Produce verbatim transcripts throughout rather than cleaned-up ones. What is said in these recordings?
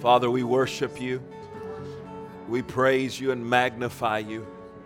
Father, we worship you. We praise you and magnify you.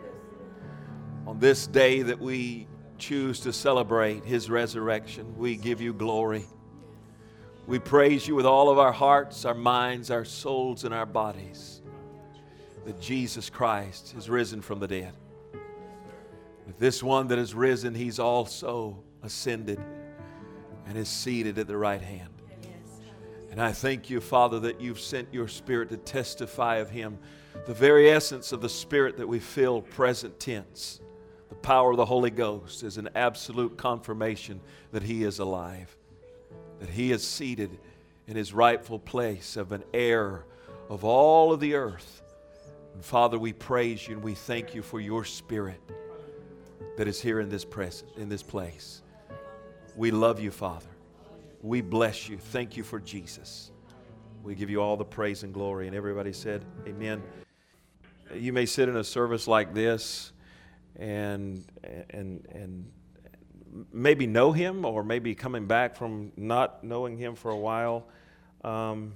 On this day that we choose to celebrate His resurrection, we give you glory. We praise you with all of our hearts, our minds, our souls, and our bodies that Jesus Christ has risen from the dead. With this one that has risen, He's also ascended and is seated at the right hand. And I thank you, Father, that you've sent your Spirit to testify of Him, the very essence of the Spirit that we feel present tense. The power of the Holy Ghost is an absolute confirmation that He is alive, that He is seated in His rightful place of an heir of all of the earth. And Father, we praise you and we thank you for your Spirit that is here in this present, in this place. We love you, Father. We bless you. Thank you for Jesus. We give you all the praise and glory. And everybody said, amen. You may sit in a service like this and and and maybe know Him, or maybe coming back from not knowing Him for a while. Um,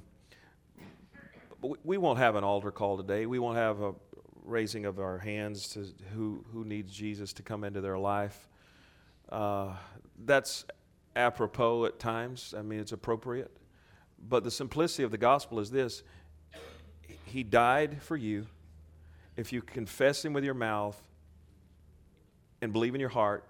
but we won't have an altar call today. We won't have a raising of our hands to who, who needs Jesus to come into their life. Uh, that's apropos at times. I mean, it's appropriate. But the simplicity of the gospel is this. He died for you. If you confess Him with your mouth and believe in your heart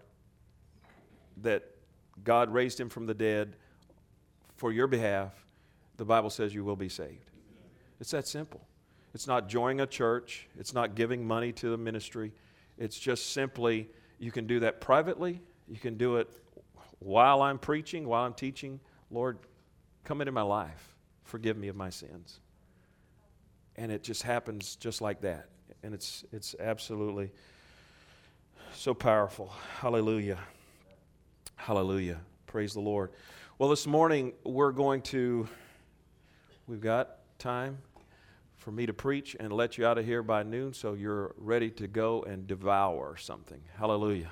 that God raised Him from the dead for your behalf, the Bible says you will be saved. It's that simple. It's not joining a church. It's not giving money to the ministry. It's just simply, you can do that privately. You can do it while I'm preaching, while I'm teaching. Lord, come into my life. Forgive me of my sins. And it just happens just like that. And it's it's absolutely so powerful. Hallelujah. Hallelujah. Praise the Lord. Well, this morning we're going to, we've got time for me to preach and let you out of here by noon so you're ready to go and devour something. Hallelujah.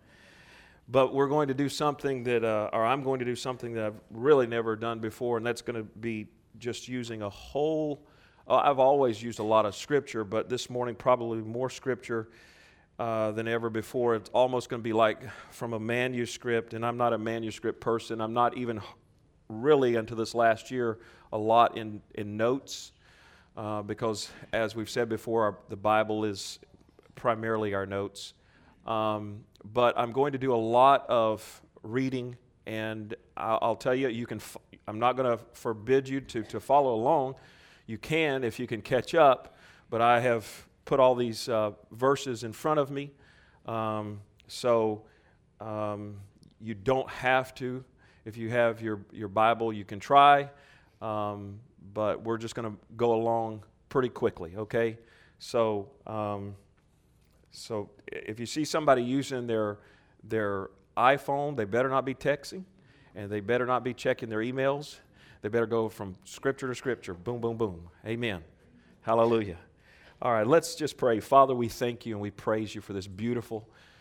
But we're going to do something that, uh, or I'm going to do something that I've really never done before, and that's going to be just using a whole, uh, I've always used a lot of Scripture, but this morning probably more Scripture uh, than ever before. It's almost going to be like from a manuscript, and I'm not a manuscript person. I'm not even really, until this last year, a lot in, in notes, uh, because as we've said before, our, the Bible is primarily our notes. Um, but I'm going to do a lot of reading, and I'll, I'll tell you, you can. F- I'm not going to forbid you to, to follow along. You can if you can catch up, but I have put all these uh, verses in front of me, um, so um, you don't have to. If you have your, your Bible, you can try, um, but we're just going to go along pretty quickly, okay? So... Um, So if you see somebody using their their iPhone, they better not be texting, and they better not be checking their emails. They better go from scripture to scripture. Boom, boom, boom. Amen. Hallelujah. All right, let's just pray. Father, we thank you and we praise you for this beautiful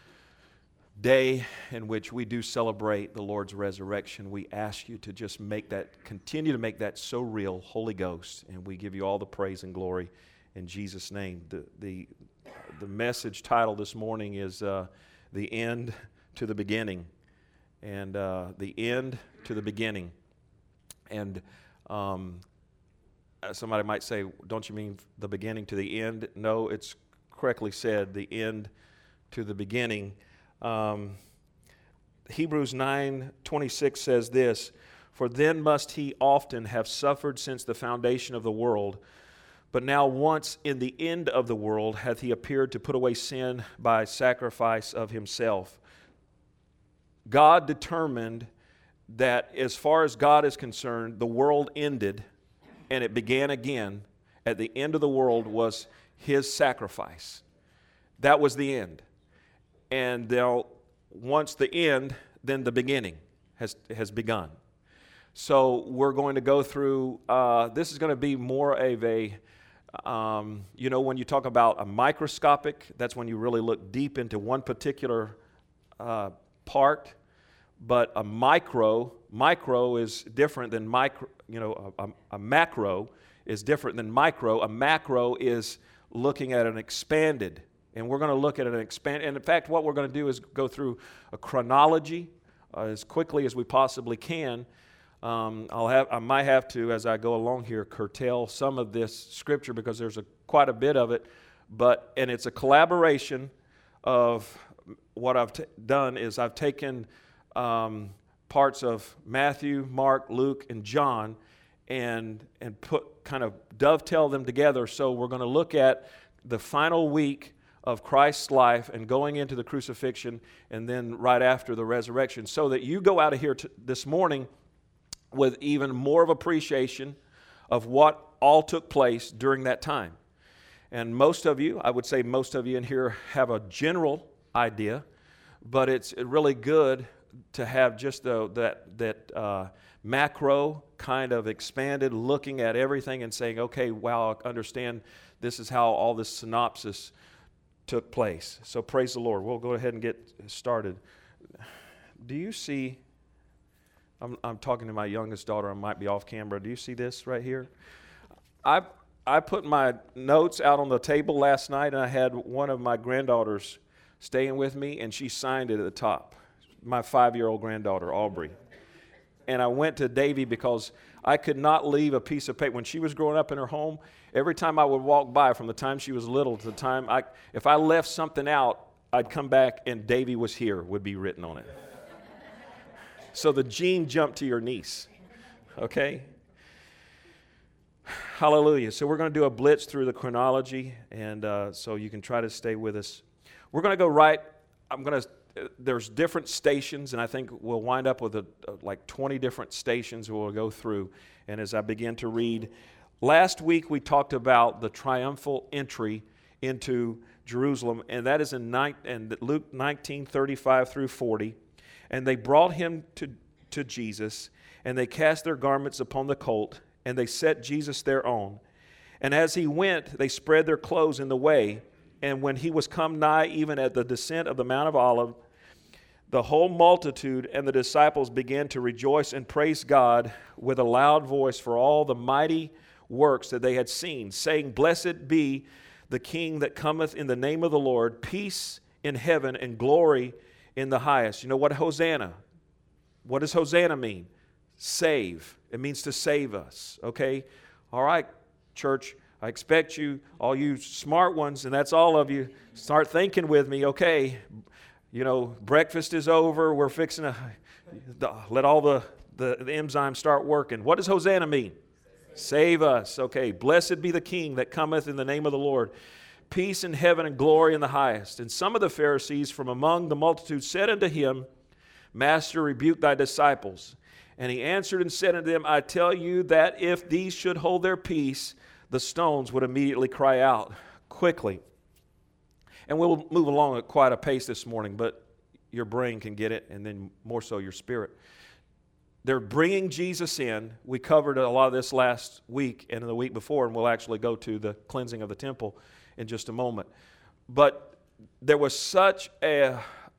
day in which we do celebrate the Lord's resurrection. We ask you to just make that, continue to make that so real, Holy Ghost, and we give you all the praise and glory in Jesus' name. The the The message title this morning is uh, The End to the Beginning. And uh, the end to the beginning. And um, somebody might say, don't you mean the beginning to the end? No, it's correctly said, the end to the beginning. Um, Hebrews nine twenty-six says this, "For then must he often have suffered since the foundation of the world. But now once in the end of the world hath he appeared to put away sin by sacrifice of himself." God determined that as far as God is concerned, the world ended and it began again. At the end of the world was his sacrifice. That was the end. And now, once the end, then the beginning has, has begun. So we're going to go through, uh, this is going to be more of a, Um, you know, when you talk about a microscopic, that's when you really look deep into one particular uh, part. But a micro, micro is different than micro. You know, a, a, a macro is different than micro. A macro is looking at an expanded, and we're going to look at an expand. And in fact, what we're going to do is go through a chronology uh, as quickly as we possibly can. Um, I'll have, I might have to, as I go along here, curtail some of this scripture because there's a, quite a bit of it. But and it's a collaboration of what I've t- done is I've taken um, parts of Matthew, Mark, Luke, and John, and and put kind of dovetail them together. So we're going to look at the final week of Christ's life and going into the crucifixion, and then right after the resurrection, so that you go out of here t- this morning with even more of appreciation of what all took place during that time. And most of you, I would say most of you in here have a general idea, but it's really good to have just the, that, that uh, macro kind of expanded, looking at everything and saying, okay, wow, I understand this is how all this synopsis took place. So praise the Lord. We'll go ahead and get started. Do you see, I'm, I'm talking to my youngest daughter, I might be off camera. Do you see this right here? I I put my notes out on the table last night, and I had one of my granddaughters staying with me, and she signed it at the top. My five-year-old granddaughter, Aubrey. And I went to Davy because I could not leave a piece of paper. When she was growing up in her home, every time I would walk by, from the time she was little to the time, I, if I left something out, I'd come back and Davy was here would be written on it. So the gene jumped to your niece, okay? Hallelujah. So we're going to do a blitz through the chronology, and uh, so you can try to stay with us. We're going to go right, I'm going to, there's different stations, and I think we'll wind up with a, like twenty different stations we'll go through. And as I begin to read, last week we talked about the triumphal entry into Jerusalem, and that is in, nine, in Luke nineteen, thirty-five through forty. And they brought him to, to Jesus, and they cast their garments upon the colt, and they set Jesus thereon. And as he went, they spread their clothes in the way. And when he was come nigh, even at the descent of the Mount of Olives, the whole multitude and the disciples began to rejoice and praise God with a loud voice for all the mighty works that they had seen, saying, Blessed be the King that cometh in the name of the Lord, peace in heaven and glory in the highest. You know what Hosanna? What does Hosanna mean? Save. It means to save us, okay? All right, church, I expect you, all you smart ones, and that's all of you, start thinking with me, okay, you know, breakfast is over, we're fixing to let all the, the, the enzymes start working. What does Hosanna mean? Save us, okay. Blessed be the King that cometh in the name of the Lord. Peace in heaven and glory in the highest. And some of the Pharisees from among the multitude said unto him, Master, rebuke thy disciples. And he answered and said unto them, I tell you that if these should hold their peace, the stones would immediately cry out quickly. And we'll move along at quite a pace this morning, but your brain can get it, and then more so your spirit. They're bringing Jesus in. We covered a lot of this last week and the week before, and we'll actually go to the cleansing of the temple in just a moment. But there was such a,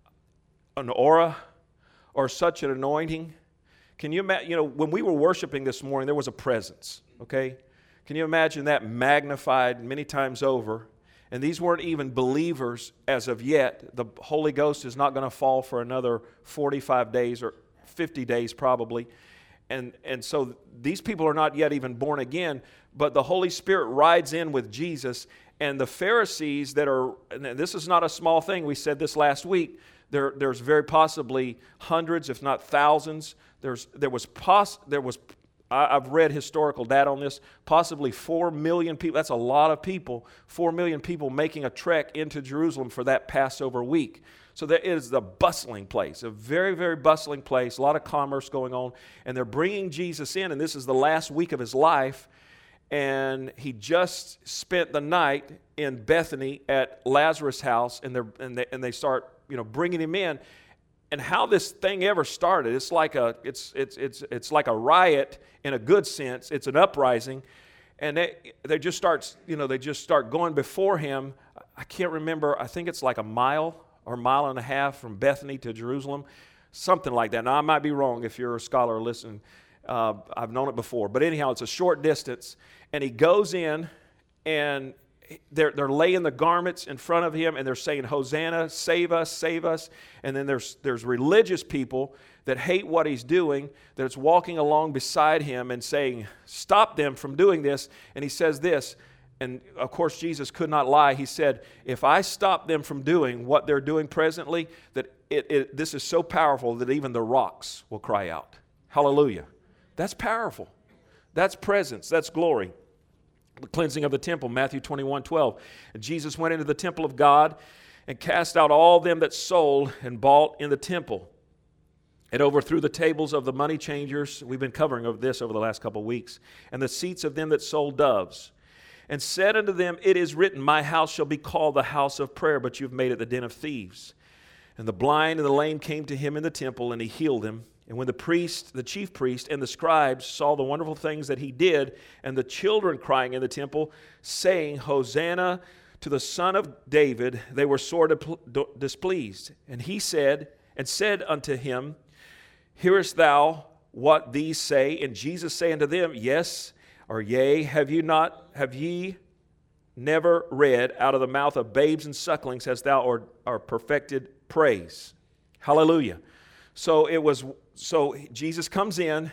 an aura or such an anointing. Can you imagine, you know, when we were worshiping this morning, there was a presence, okay? Can you imagine that magnified many times over? And these weren't even believers as of yet. The Holy Ghost is not going to fall for another forty-five days or fifty days probably. And, and so these people are not yet even born again, but the Holy Spirit rides in with Jesus. And the Pharisees that are, and this is not a small thing, we said this last week, there, there's very possibly hundreds, if not thousands. There's, there was, poss, there was I, I've read historical data on this, possibly four million people, that's a lot of people, four million people making a trek into Jerusalem for that Passover week. So there is a bustling place, a very, very bustling place, a lot of commerce going on, and they're bringing Jesus in, and this is the last week of his life, and he just spent the night in Bethany at Lazarus' house, and, they're, and, they, and they start, you know, bringing him in. And how this thing ever started, it's like a it's it's it's it's like a riot in a good sense. It's an uprising, and they they just start you know they just start going before him. I can't remember. I think it's like a mile or mile and a half from Bethany to Jerusalem, something like that. Now I might be wrong if you're a scholar listening. Uh, I've known it before. But anyhow, it's a short distance. And he goes in, and they're, they're laying the garments in front of him, and they're saying, Hosanna, save us, save us. And then there's, there's religious people that hate what he's doing, that's walking along beside him and saying, stop them from doing this. And he says this, and of course Jesus could not lie. He said, if I stop them from doing what they're doing presently, that it, it, this is so powerful that even the rocks will cry out. Hallelujah. That's powerful. That's presence. That's glory. The cleansing of the temple, Matthew twenty-one twelve. And Jesus went into the temple of God and cast out all them that sold and bought in the temple. It overthrew the tables of the money changers. We've been covering of this over the last couple of weeks. And the seats of them that sold doves. And said unto them, it is written, my house shall be called the house of prayer, but you've made it the den of thieves. And the blind and the lame came to him in the temple, and he healed them. And when the priest, the chief priest, and the scribes saw the wonderful things that he did, and the children crying in the temple, saying, Hosanna to the Son of David, they were sore displeased. And he said, and said unto him, hearest thou what these say? And Jesus said unto them, yes, or yea, have you not, have ye never read, out of the mouth of babes and sucklings hast thou or, or perfected praise? Hallelujah. So it was, so Jesus comes in.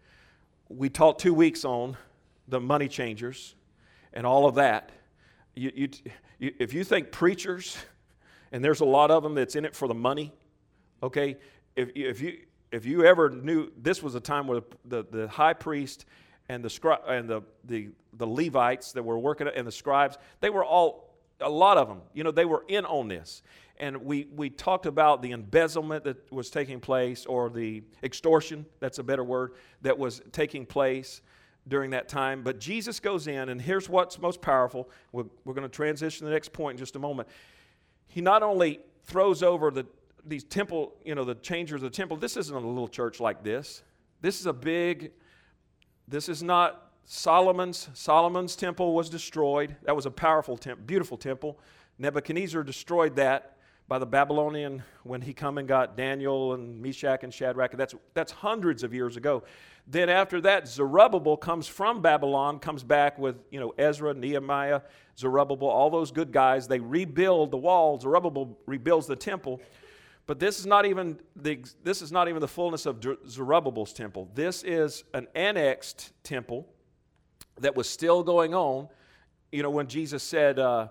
We taught two weeks on the money changers and all of that. You, you, you, if you think preachers, and there's a lot of them that's in it for the money, okay, if, if you if you ever knew, this was a time where the, the, the high priest and the scri- and the, the the Levites that were working, and the scribes, they were all, a lot of them, you know, they were in on this. And we, we talked about the embezzlement that was taking place, or the extortion, that's a better word, that was taking place during that time. But Jesus goes in, and here's what's most powerful. We're, we're going to transition to the next point in just a moment. He not only throws over the these temple, you know, the changers of the temple. This isn't a little church like this. This is a big, this is not Solomon's. Solomon's temple was destroyed. That was a powerful temple, beautiful temple. Nebuchadnezzar destroyed that by the Babylonian when he come and got Daniel and Meshach and Shadrach. That's, that's hundreds of years ago. Then after that, Zerubbabel comes from Babylon, comes back with, you know, Ezra, Nehemiah, Zerubbabel, all those good guys. They rebuild the wall. Zerubbabel rebuilds the temple. But this is not even the this is not even the fullness of Zerubbabel's temple. This is an annexed temple that was still going on. You know, when Jesus said, uh,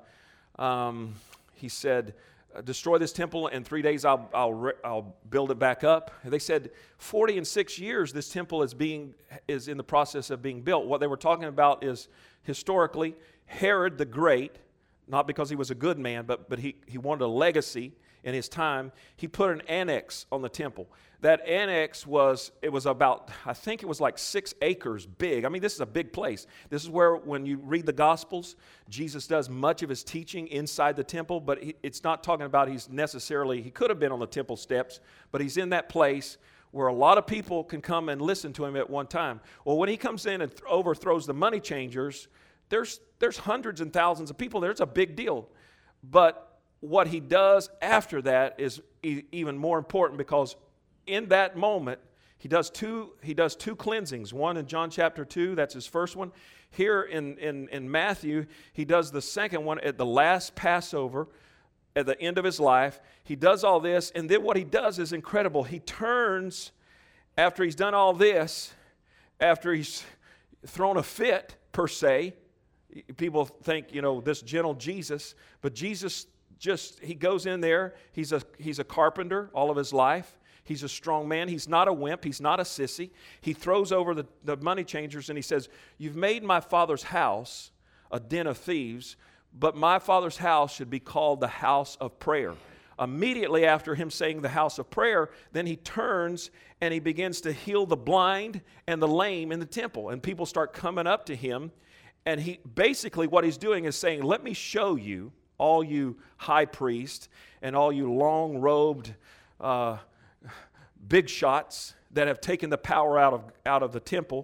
um, he said, destroy this temple, in three days I'll, I'll, I'll build it back up. And they said, forty and six years this temple is being is in the process of being built. What they were talking about is, historically, Herod the Great, not because he was a good man, but, but he, he wanted a legacy in his time. He put an annex on the temple. That annex was, it was about, I think it was like six acres big. I mean, this is a big place. This is where, when you read the Gospels, Jesus does much of his teaching inside the temple, but he, it's not talking about he's necessarily, he could have been on the temple steps, but he's in that place where a lot of people can come and listen to him at one time. Well, when he comes in and th- overthrows the money changers, there's, there's hundreds and thousands of people there. It's a big deal. But what he does after that is e- even more important, because in that moment, he does two he does two cleansings. One in John chapter two, that's his first one. Here in, in, in Matthew, he does the second one at the last Passover, at the end of his life. He does all this, and then what he does is incredible. He turns, after he's done all this, after he's thrown a fit, per se. People think, you know, this gentle Jesus, but Jesus just, he goes in there. He's a he's a carpenter all of his life. He's a strong man. He's not a wimp. He's not a sissy. He throws over the, the money changers and he says, you've made my father's house a den of thieves, but my father's house should be called the house of prayer. Immediately after him saying the house of prayer, then he turns and he begins to heal the blind and the lame in the temple. And people start coming up to him. And he basically what he's doing is saying, let me show you, all you high priests and all you long-robed uh, big shots that have taken the power out of, out of the temple,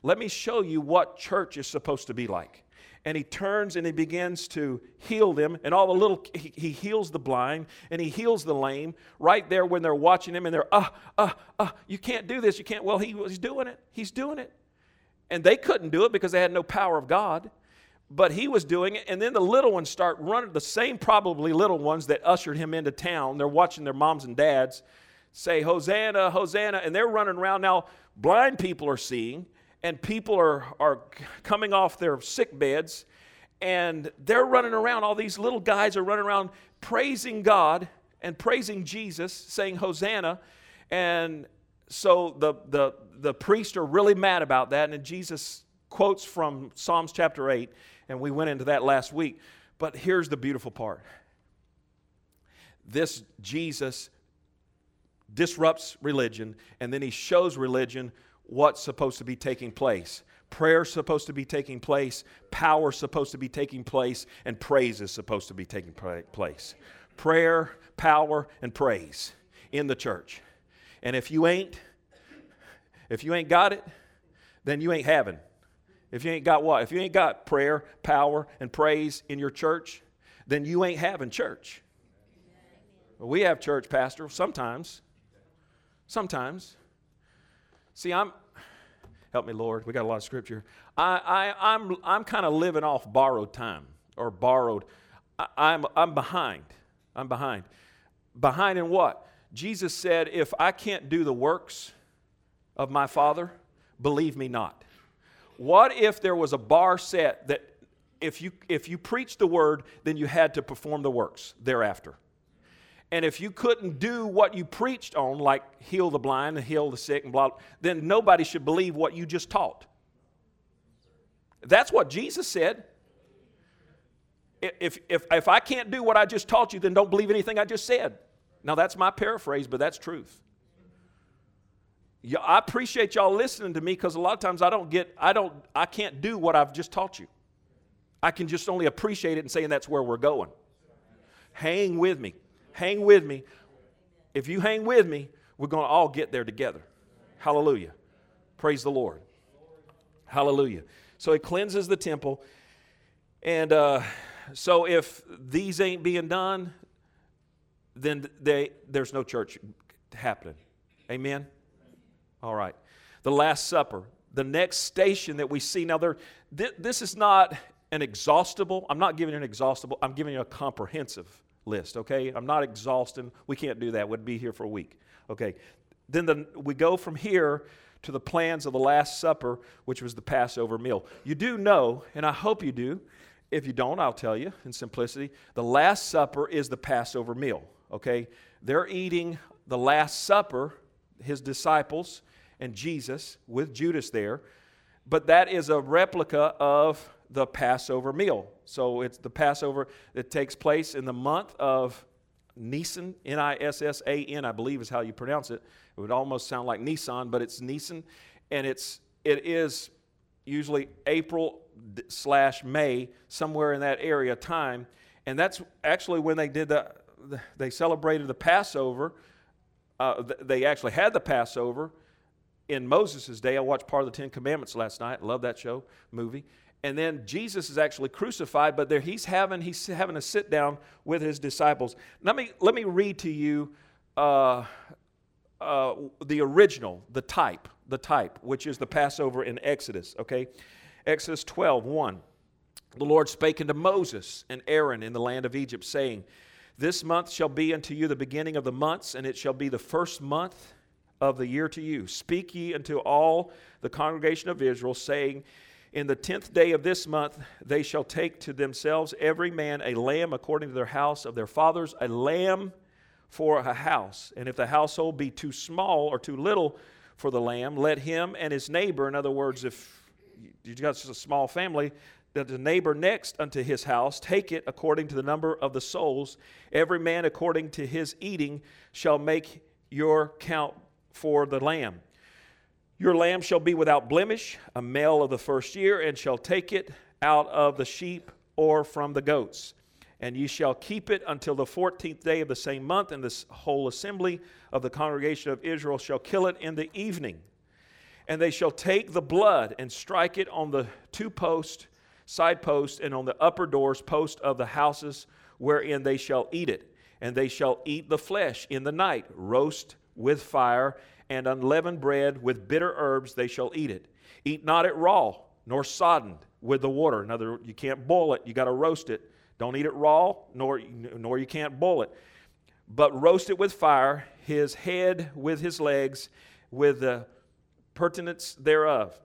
let me show you what church is supposed to be like. And he turns and he begins to heal them. And all the little, he, he heals the blind and he heals the lame right there when they're watching him. And they're, ah, ah, ah, you can't do this. You can't. Well, he was doing it. He's doing it. And they couldn't do it because they had no power of God. But he was doing it. And then the little ones start running, the same probably little ones that ushered him into town. They're watching their moms and dads say, Hosanna, Hosanna. And they're running around. Now, blind people are seeing. And people are, are coming off their sick beds, and they're running around. All these little guys are running around praising God and praising Jesus, saying Hosanna. And so the, the, the priests are really mad about that. And Jesus quotes from Psalms chapter eight, and we went into that last week. But here's the beautiful part. This Jesus disrupts religion, and then he shows religion what's supposed to be taking place. Prayer's supposed to be taking place. Power's supposed to be taking place. And praise is supposed to be taking place. Prayer, power, and praise in the church. And if you ain't, if you ain't got it, then you ain't having. If you ain't got what? If you ain't got prayer, power, and praise in your church, then you ain't having church. Well, we have church, Pastor, sometimes. Sometimes. See, I'm, help me, Lord. We got a lot of scripture. I, I, I'm, I'm kind of living off borrowed time or borrowed. I, I'm, I'm behind. I'm behind. Behind in what? Jesus said, if I can't do the works of my Father, believe me not. What if there was a bar set that if you, if you preached the word, then you had to perform the works thereafter? And if you couldn't do what you preached on, like heal the blind and heal the sick and blah, blah, then nobody should believe what you just taught. That's what Jesus said. If, if, if I can't do what I just taught you, then don't believe anything I just said. Now, that's my paraphrase, but that's truth. Yeah, I appreciate y'all listening to me because a lot of times I don't get, I don't, I can't do what I've just taught you. I can just only appreciate it and say that's where we're going. Hang with me. Hang with me. If you hang with me, we're going to all get there together. Hallelujah. Praise the Lord. Hallelujah. So he cleanses the temple. And uh, so if these ain't being done, then they, there's no church happening. Amen? All right. The Last Supper. The next station that we see. Now, there, th- this is not an exhaustible. I'm not giving you an exhaustible. I'm giving you a comprehensive list, okay? I'm not exhausting. We can't do that. We'd be here for a week. Okay. Then the, we go from here to the plans of the Last Supper, which was the Passover meal. You do know, and I hope you do. If you don't, I'll tell you in simplicity. The Last Supper is the Passover meal, okay? They're eating the Last Supper, his disciples and Jesus with Judas there, but that is a replica of the Passover meal. So it's the Passover that takes place in the month of Nisan, N I S S A N, I believe is how you pronounce it. It would almost sound like Nissan, but it's Nisan, and it's it is usually April slash May, somewhere in that area time, and that's actually when they did the they celebrated the Passover. Uh, they actually had the Passover in Moses' day. I watched part of the Ten Commandments last night. Love that show movie. And then Jesus is actually crucified, but there he's having he's having a sit down with his disciples. Let me let me read to you uh, uh, the original, the type, the type, which is the Passover in Exodus. Okay, Exodus twelve, one. The Lord spake unto Moses and Aaron in the land of Egypt, saying, This month shall be unto you the beginning of the months, and it shall be the first month of the year to you. Speak ye unto all the congregation of Israel, saying, In the tenth day of this month they shall take to themselves every man a lamb according to their house of their fathers, a lamb for a house. And if the household be too small or too little for the lamb, let him and his neighbor, in other words, if you've got just a small family, that the neighbor next unto his house take it according to the number of the souls. Every man according to his eating shall make your count for the lamb. Your lamb shall be without blemish, a male of the first year, and shall take it out of the sheep or from the goats. And ye shall keep it until the fourteenth day of the same month, and this whole assembly of the congregation of Israel shall kill it in the evening. And they shall take the blood and strike it on the two posts, side posts, and on the upper doors post of the houses wherein they shall eat it. And they shall eat the flesh in the night, roast with fire, and unleavened bread with bitter herbs they shall eat it. Eat not it raw, nor soddened with the water. In other words, you can't boil it, you got to roast it. Don't eat it raw, nor, nor you can't boil it. But roast it with fire, his head with his legs, with the pertinence thereof.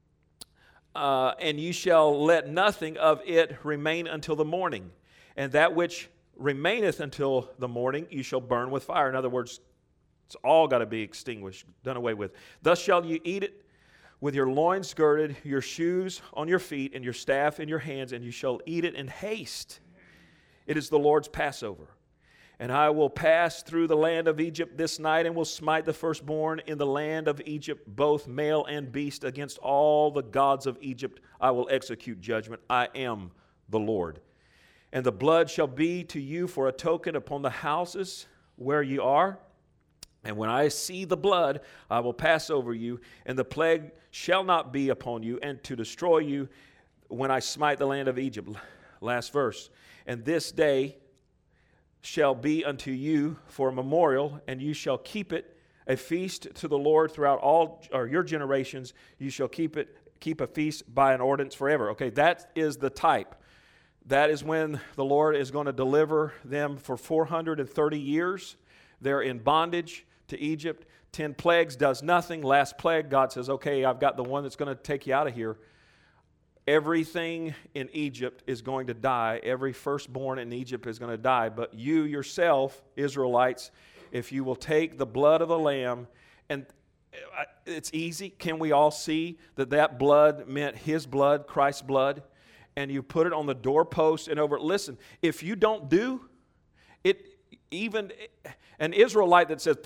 Uh, and you shall let nothing of it remain until the morning. And that which remaineth until the morning you shall burn with fire. In other words, it's all got to be extinguished, done away with. Thus shall you eat it with your loins girded, your shoes on your feet, and your staff in your hands, and you shall eat it in haste. It is the Lord's Passover. And I will pass through the land of Egypt this night, and will smite the firstborn in the land of Egypt, both male and beast. Against all the gods of Egypt I will execute judgment. I am the Lord. And the blood shall be to you for a token upon the houses where you are. And when I see the blood, I will pass over you, and the plague shall not be upon you, and to destroy you when I smite the land of Egypt. Last verse. And this day shall be unto you for a memorial, and you shall keep it a feast to the Lord throughout all or your generations. You shall keep it keep a feast by an ordinance forever. Okay, that is the type. That is when the Lord is going to deliver them for four hundred thirty years. They're in bondage to Egypt. Ten plagues does nothing. Last plague, God says, okay, I've got the one that's going to take you out of here. Everything in Egypt is going to die. Every firstborn in Egypt is going to die. But you yourself, Israelites, if you will take the blood of the lamb, and it's easy. Can we all see that that blood meant his blood, Christ's blood? And you put it on the doorpost and over. Listen, if you don't do it, even an Israelite that says,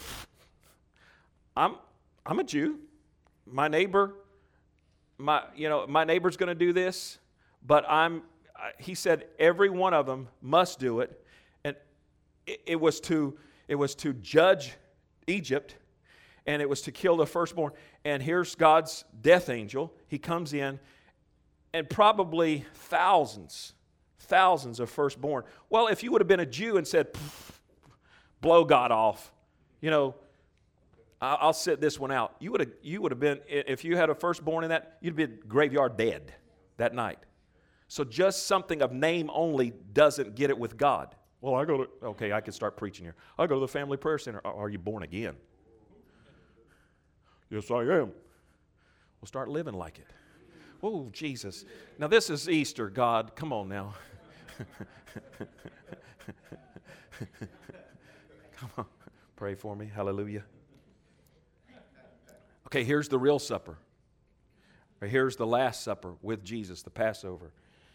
I'm, I'm a Jew, my neighbor, My, you know, my neighbor's going to do this, but I'm, he said every one of them must do it. And it, it was to, it was to judge Egypt, and it was to kill the firstborn. And here's God's death angel. He comes in, and probably thousands, thousands of firstborn. Well, if you would have been a Jew and said, blow God off, you know, I'll sit this one out. You would have, you would have been, if you had a firstborn in that, you'd be graveyard dead that night. So just something of name only doesn't get it with God. Well, I go to, okay, I can start preaching here. I go to the family prayer center. Are you born again? Yes, I am. Well, start living like it. Oh, Jesus. Now, this is Easter, God. Come on now. Come on. Pray for me. Hallelujah. Okay, here's the real supper. Or here's the Last Supper with Jesus, the Passover.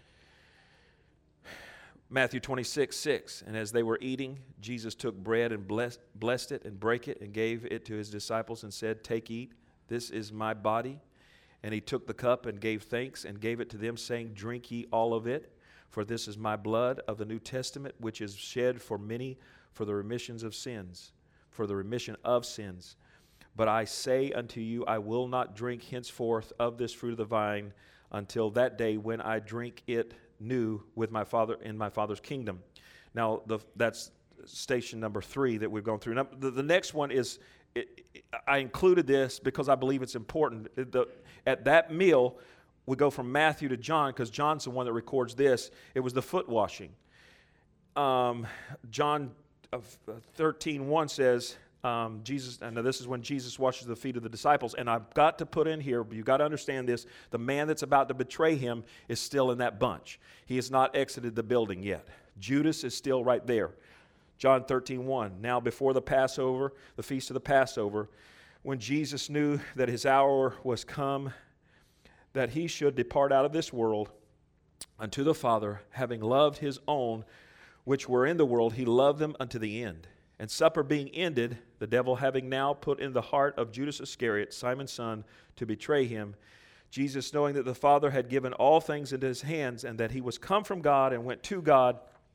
Matthew twenty-six, six. And as they were eating, Jesus took bread and blessed, blessed it and brake it and gave it to his disciples and said, take, eat, this is my body. And he took the cup and gave thanks and gave it to them, saying, drink ye all of it, for this is my blood of the New Testament, which is shed for many for the remissions of sins, for the remission of sins. But I say unto you, I will not drink henceforth of this fruit of the vine until that day when I drink it new with my Father in my Father's kingdom. Now, the, that's station number three that we've gone through. Now, the, the next one is, it, it, I included this because I believe it's important. The, at that meal, we go from Matthew to John because John's the one that records this. It was the foot washing. Um, John thirteen one says, Um, Jesus, and this is when Jesus washes the feet of the disciples. And I've got to put in here, you've got to understand this, the man that's about to betray him is still in that bunch. He has not exited the building yet. Judas is still right there. John thirteen one. Now before the Passover, the feast of the Passover, when Jesus knew that his hour was come, that he should depart out of this world unto the Father, having loved his own which were in the world, he loved them unto the end. And supper being ended, the devil having now put in the heart of Judas Iscariot, Simon's son, to betray him, Jesus, knowing that the Father had given all things into his hands, and that he was come from God and went to God,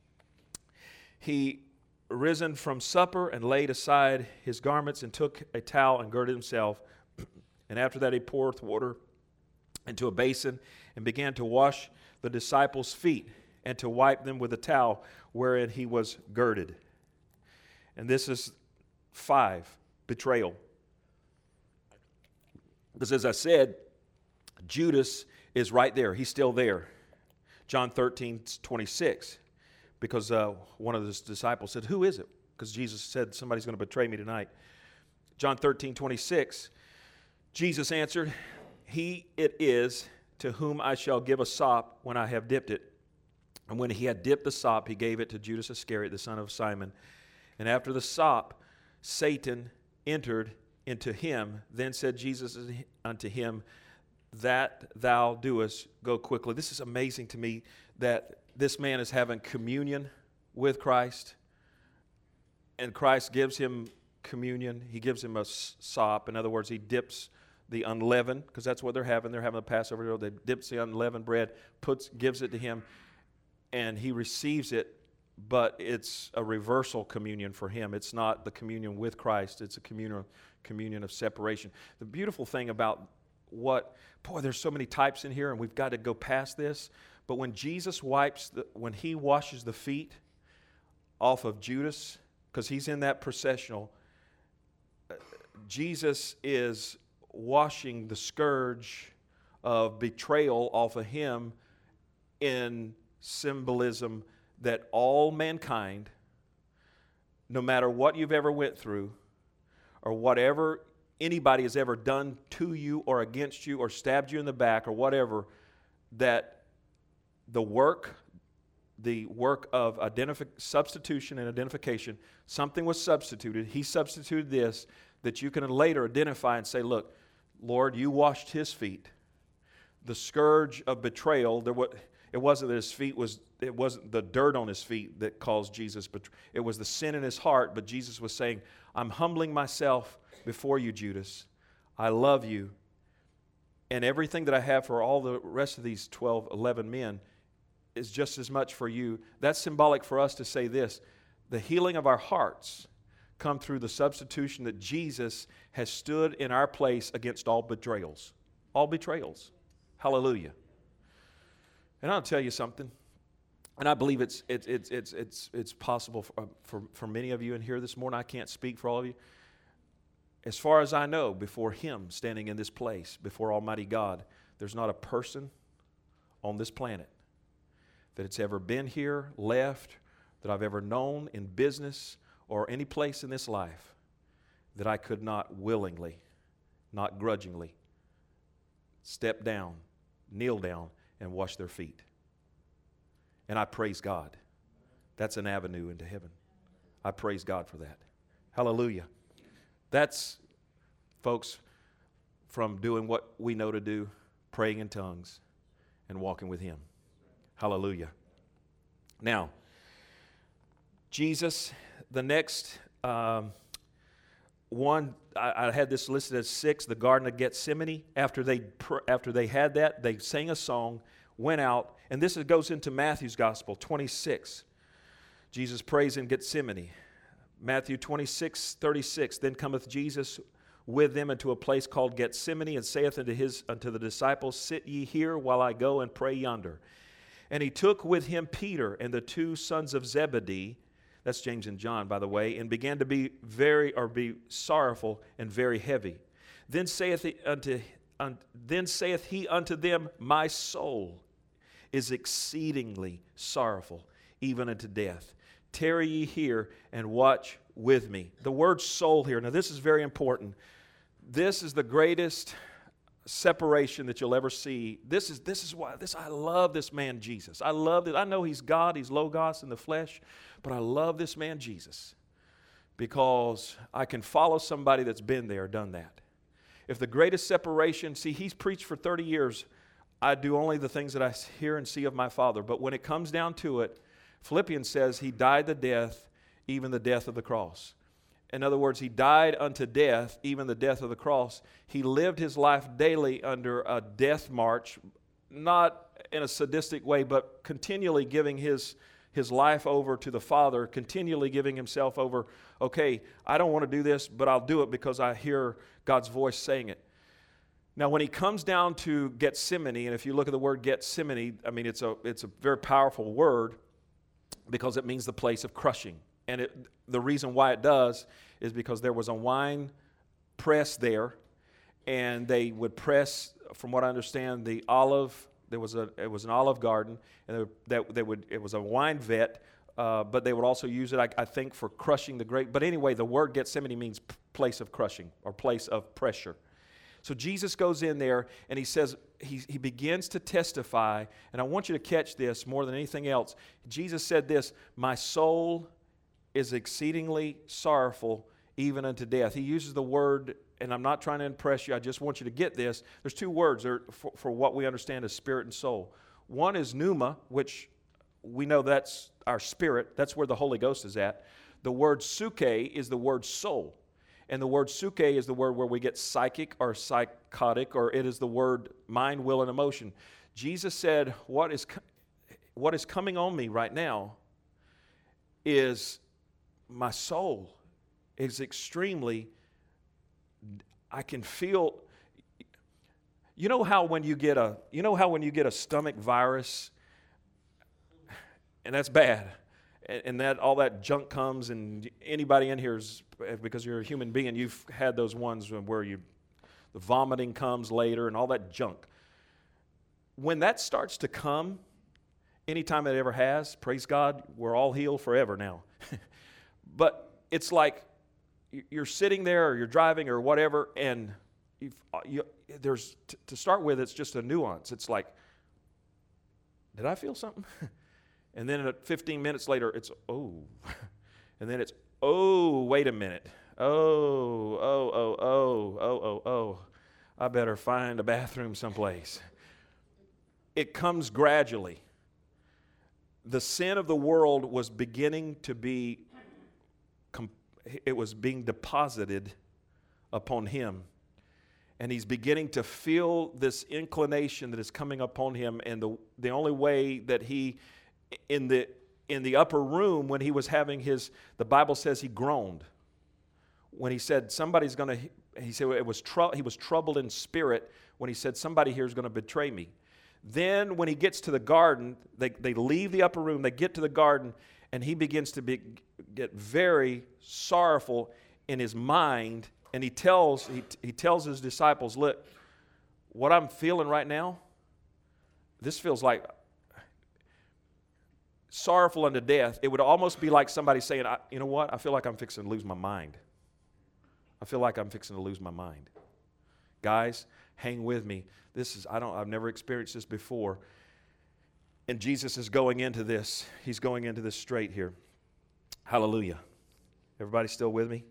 he risen from supper and laid aside his garments and took a towel and girded himself. And after that he poureth water into a basin and began to wash the disciples' feet and to wipe them with a towel wherein he was girded. And this is five, betrayal. Because as I said, Judas is right there. He's still there. John thirteen twenty-six. Because uh, one of his disciples said, who is it? Because Jesus said, somebody's going to betray me tonight. John thirteen twenty-six. Jesus answered, he it is to whom I shall give a sop when I have dipped it. And when he had dipped the sop, he gave it to Judas Iscariot, the son of Simon. And after the sop, Satan entered into him. Then said Jesus unto him, that thou doest, go quickly. This is amazing to me that this man is having communion with Christ, and Christ gives him communion. He gives him a sop. In other words, he dips the unleavened, because that's what they're having. They're having a Passover. They dips the unleavened bread, puts, gives it to him, and he receives it, but it's a reversal communion for him. It's not the communion with Christ. It's a communion, communion of separation. The beautiful thing about what, boy, there's so many types in here, and we've got to go past this. But when Jesus wipes, the, when he washes the feet off of Judas, because he's in that processional, Jesus is washing the scourge of betrayal off of him in symbolism that all mankind, no matter what you've ever went through or whatever anybody has ever done to you or against you or stabbed you in the back or whatever, that the work, the work of identifi- substitution and identification, something was substituted. He substituted this, that you can later identify and say, look, Lord, you washed his feet. The scourge of betrayal, there was, it wasn't that his feet was, it wasn't the dirt on his feet that caused Jesus, but it was the sin in his heart. But Jesus was saying, I'm humbling myself before you, Judas. I love you. And everything that I have for all the rest of these twelve, eleven men is just as much for you. That's symbolic for us to say this. The healing of our hearts come through the substitution that Jesus has stood in our place against all betrayals. All betrayals. Hallelujah. And I'll tell you something, and I believe it's it's it's it's it's, it's possible for, for, for many of you in here this morning. I can't speak for all of you. As far as I know, before him standing in this place, before Almighty God, there's not a person on this planet that it's ever been here, left, that I've ever known in business or any place in this life that I could not willingly, not grudgingly, step down, kneel down, and wash their feet. And I praise God. That's an avenue into heaven. I praise God for that. Hallelujah. That's, folks, from doing what we know to do, praying in tongues and walking with him. Hallelujah. Now, Jesus, the next um, one, I, I had this listed as six, the Garden of Gethsemane. After they after they had that, they sang a song, went out, and this goes into Matthew's Gospel, twenty-six. Jesus prays in Gethsemane. Matthew twenty-six, thirty-six. Then cometh Jesus with them into a place called Gethsemane, and saith unto his unto the disciples, Sit ye here while I go and pray yonder. And he took with him Peter and the two sons of Zebedee, that's James and John, by the way, and began to be very, or be sorrowful and very heavy. Then saith he unto, un, then saith he unto them, My soul is exceedingly sorrowful, even unto death. Tarry ye here and watch with me. The word soul here, now this is very important. This is the greatest separation that you'll ever see. This is this is why this I love this man Jesus. I love it. I know he's God, he's Logos in the flesh, but I love this man Jesus because I can follow somebody that's been there, done that. If the greatest separation, see, he's preached for thirty years. I do only the things that I hear and see of my Father. But when it comes down to it, Philippians says he died the death, even the death of the cross. In other words, he died unto death, even the death of the cross. He lived his life daily under a death march, not in a sadistic way, but continually giving his, his life over to the Father, continually giving himself over, okay, I don't want to do this, but I'll do it because I hear God's voice saying it. Now, when he comes down to Gethsemane, and if you look at the word Gethsemane, I mean, it's a, it's a very powerful word because it means the place of crushing. And it, the reason why it does is because there was a wine press there, and they would press, from what I understand, the olive. There was a it was an olive garden, and they, that they would it was a wine vat, uh, but they would also use it, I, I think, for crushing the grape. But anyway, the word Gethsemane means p- place of crushing or place of pressure. So Jesus goes in there and he says, he, he begins to testify, and I want you to catch this more than anything else. Jesus said this, "My soul is exceedingly sorrowful, even unto death." He uses the word, and I'm not trying to impress you, I just want you to get this. There's two words there for, for what we understand as spirit and soul. One is pneuma, which we know that's our spirit. That's where the Holy Ghost is at. The word suke is the word soul. And the word suke is the word where we get psychic or psychotic, or it is the word mind, will, and emotion. Jesus said, what is, what is coming on me right now is my soul is extremely, I can feel, you know how when you get a, you know how when you get a stomach virus, and that's bad, and that all that junk comes, and anybody in here is, because you're a human being, you've had those ones where you, the vomiting comes later and all that junk. When that starts to come, anytime it ever has, praise God, we're all healed forever now. But it's like you're sitting there or you're driving or whatever, and you've, you, there's, t- to start with, it's just a nuance. It's like, did I feel something? And then fifteen minutes later, it's, oh. And then it's, oh, wait a minute. Oh, oh, oh, oh, oh, oh, oh. I better find a bathroom someplace. It comes gradually. The sin of the world was beginning to be, it was being deposited upon him. And he's beginning to feel this inclination that is coming upon him. And the, the only way that he, in the in the upper room when he was having his, the Bible says he groaned. When he said somebody's going to, he said it was tr- he was troubled in spirit when he said somebody here is going to betray me. Then when he gets to the garden, they, they leave the upper room, they get to the garden, and he begins to be, get very sorrowful in his mind, and he tells, he, he tells his disciples, look, what I'm feeling right now, this feels like sorrowful unto death. It would almost be like somebody saying, I, you know what, I feel like I'm fixing to lose my mind. I feel like I'm fixing to lose my mind. Guys, hang with me. This is, I don't, I've never experienced this before. And Jesus is going into this. He's going into this straight here. Hallelujah. Everybody still with me?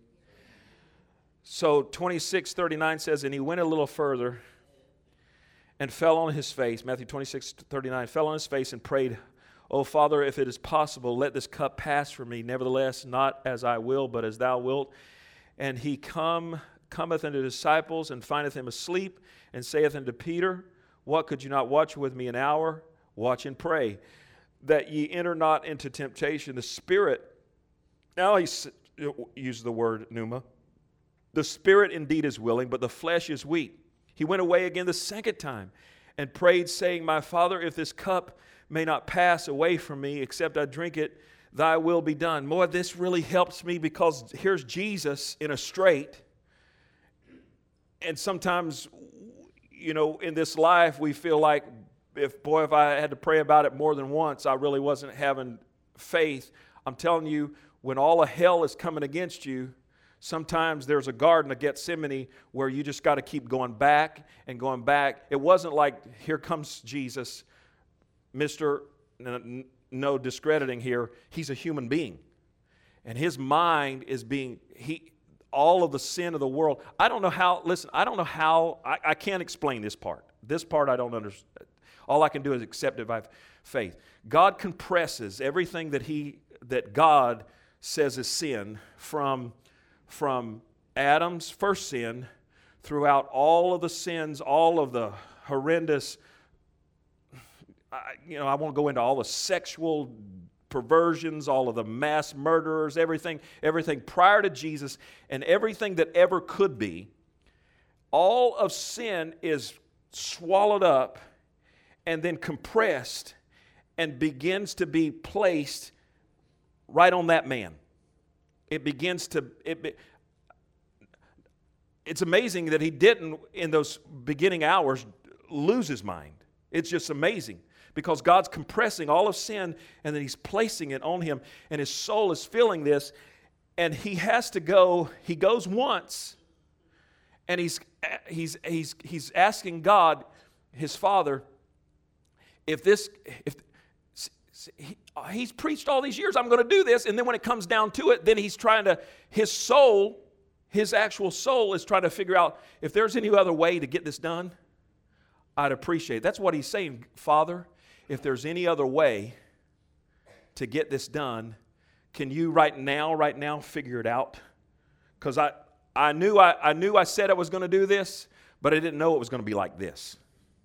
So twenty-six thirty-nine says, and he went a little further and fell on his face. Matthew twenty-six thirty-nine, fell on his face and prayed, "O Father, if it is possible, let this cup pass from me. Nevertheless, not as I will, but as thou wilt." And he come, cometh unto the disciples, and findeth him asleep, and saith unto Peter, "What, could you not watch with me an hour? Watch and pray, that ye enter not into temptation." The spirit, now he uses the word pneuma. The spirit indeed is willing, but the flesh is weak. He went away again the second time, and prayed, saying, "My Father, if this cup may not pass away from me, except I drink it, thy will be done." Boy, this really helps me, because here's Jesus in a strait. And sometimes, you know, in this life, we feel like, if, boy, if I had to pray about it more than once, I really wasn't having faith. I'm telling you, when all of hell is coming against you, sometimes there's a garden of Gethsemane where you just got to keep going back and going back. It wasn't like, here comes Jesus, Mister No discrediting here, he's a human being. And his mind is being, he, all of the sin of the world. I don't know how, listen, I don't know how, I, I can't explain this part. This part I don't understand. All I can do is accept it by faith. God compresses everything that he, that God says is sin from, from Adam's first sin throughout all of the sins, all of the horrendous, I, you know, I won't go into all the sexual perversions, all of the mass murderers, everything, everything prior to Jesus, and everything that ever could be. all of sin is swallowed up and then compressed and begins to be placed right on that man. It begins to, it, it's amazing that he didn't, in those beginning hours, lose his mind. It's just amazing because God's compressing all of sin and then he's placing it on him, and his soul is feeling this, and he has to go, he goes once, and he's, he's, he's, he's asking God, his Father, if this, if, He, he's preached all these years, I'm going to do this. And then when it comes down to it, then he's trying to, his soul, his actual soul is trying to figure out if there's any other way to get this done, I'd appreciate it. That's what he's saying. Father, if there's any other way to get this done, can you right now, right now, figure it out? Because I, I knew I, I knew I said I was going to do this, but I didn't know it was going to be like this.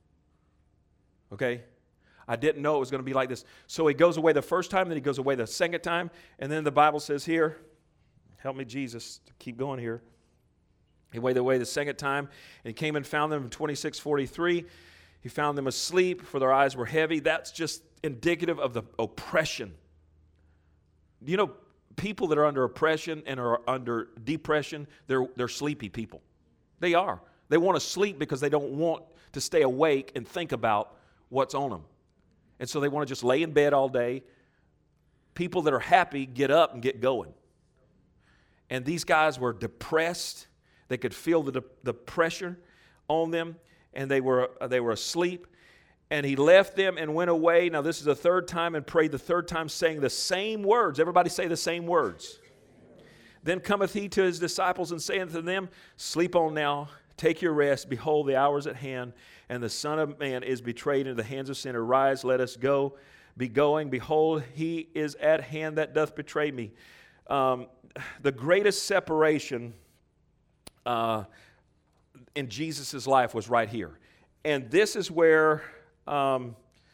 Okay? I didn't know it was going to be like this. So he goes away the first time, then he goes away the second time, and then the Bible says here, help me Jesus to keep going here. He went away the second time, and he came and found them in twenty-six forty-three. He found them asleep, for their eyes were heavy. That's just indicative of the oppression. You know, people that are under oppression and are under depression, they're, they're sleepy people. They are. They want to sleep because they don't want to stay awake and think about what's on them. And so they want to just lay in bed all day. People that are happy get up and get going. And these guys were depressed. They could feel the, the pressure on them, and they were, they were asleep. And he left them and went away. Now this is the third time, and prayed the third time, saying the same words. Everybody say the same words. Then cometh he to his disciples and saith to them, sleep on now, take your rest. Behold, the hour is at hand, and the Son of Man is betrayed into the hands of sinners. Rise, let us go. Be going. Behold, he is at hand that doth betray me. Um, the greatest separation uh, in Jesus' life was right here. And this is where um,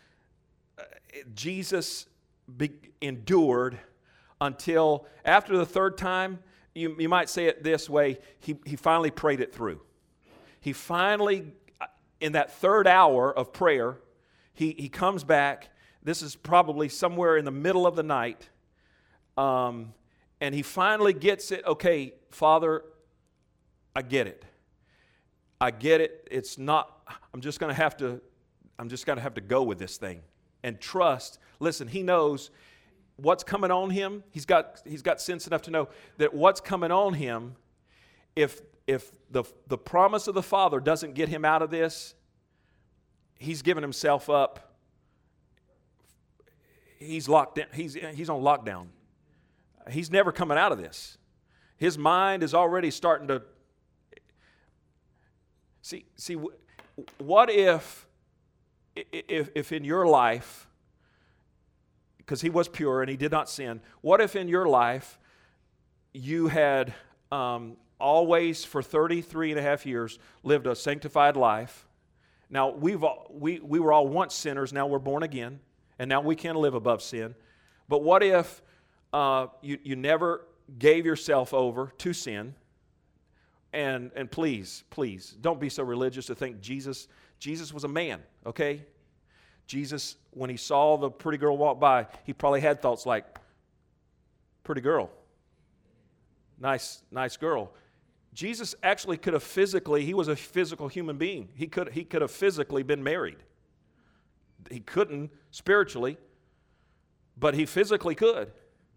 Jesus be- endured until after the third time. You, you might say it this way, he, he finally prayed it through. He finally, in that third hour of prayer, he, he comes back. This is probably somewhere in the middle of the night. Um, and he finally gets it. Okay, Father, I get it. I get it. It's not, I'm just going to have to, I'm just going to have to go with this thing and trust. Listen, he knows what's coming on him. He's got, he's got sense enough to know that what's coming on him, if If the, the promise of the Father doesn't get him out of this, he's given himself up. He's locked in. He's, he's on lockdown. He's never coming out of this. His mind is already starting to... See, see, what if, if, if in your life, because he was pure and he did not sin, what if in your life you had... Um, always for thirty-three and a half years lived a sanctified life. Now, we've all, we, we were all once sinners, now we're born again, and now we can live above sin. But what if uh, you, you never gave yourself over to sin? And, and please, please, don't be so religious to think Jesus, Jesus was a man, okay? Jesus, when he saw the pretty girl walk by, he probably had thoughts like, pretty girl, nice, nice girl. Jesus actually could have physically, he was a physical human being. He could, he could have physically been married. He couldn't spiritually, but he physically could.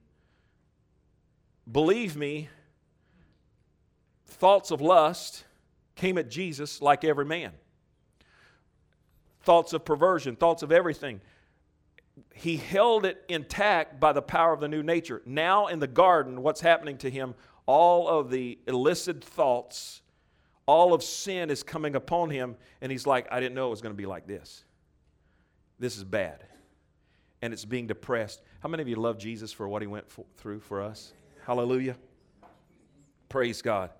Believe me, thoughts of lust came at Jesus like every man. Thoughts of perversion, thoughts of everything. He held it intact by the power of the new nature. Now in the garden, what's happening to him? All of the illicit thoughts, all of sin is coming upon him, and he's like, I didn't know it was going to be like this. This is bad. And it's being depressed. How many of you love Jesus for what he went for, through for us? Hallelujah. Praise God.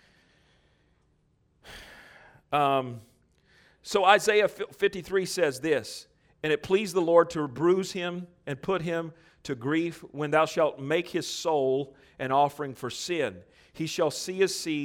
Um, so Isaiah fifty-three says this, and it pleased the Lord to bruise him and put him to grief when thou shalt make his soul an offering for sin. He shall see his seed,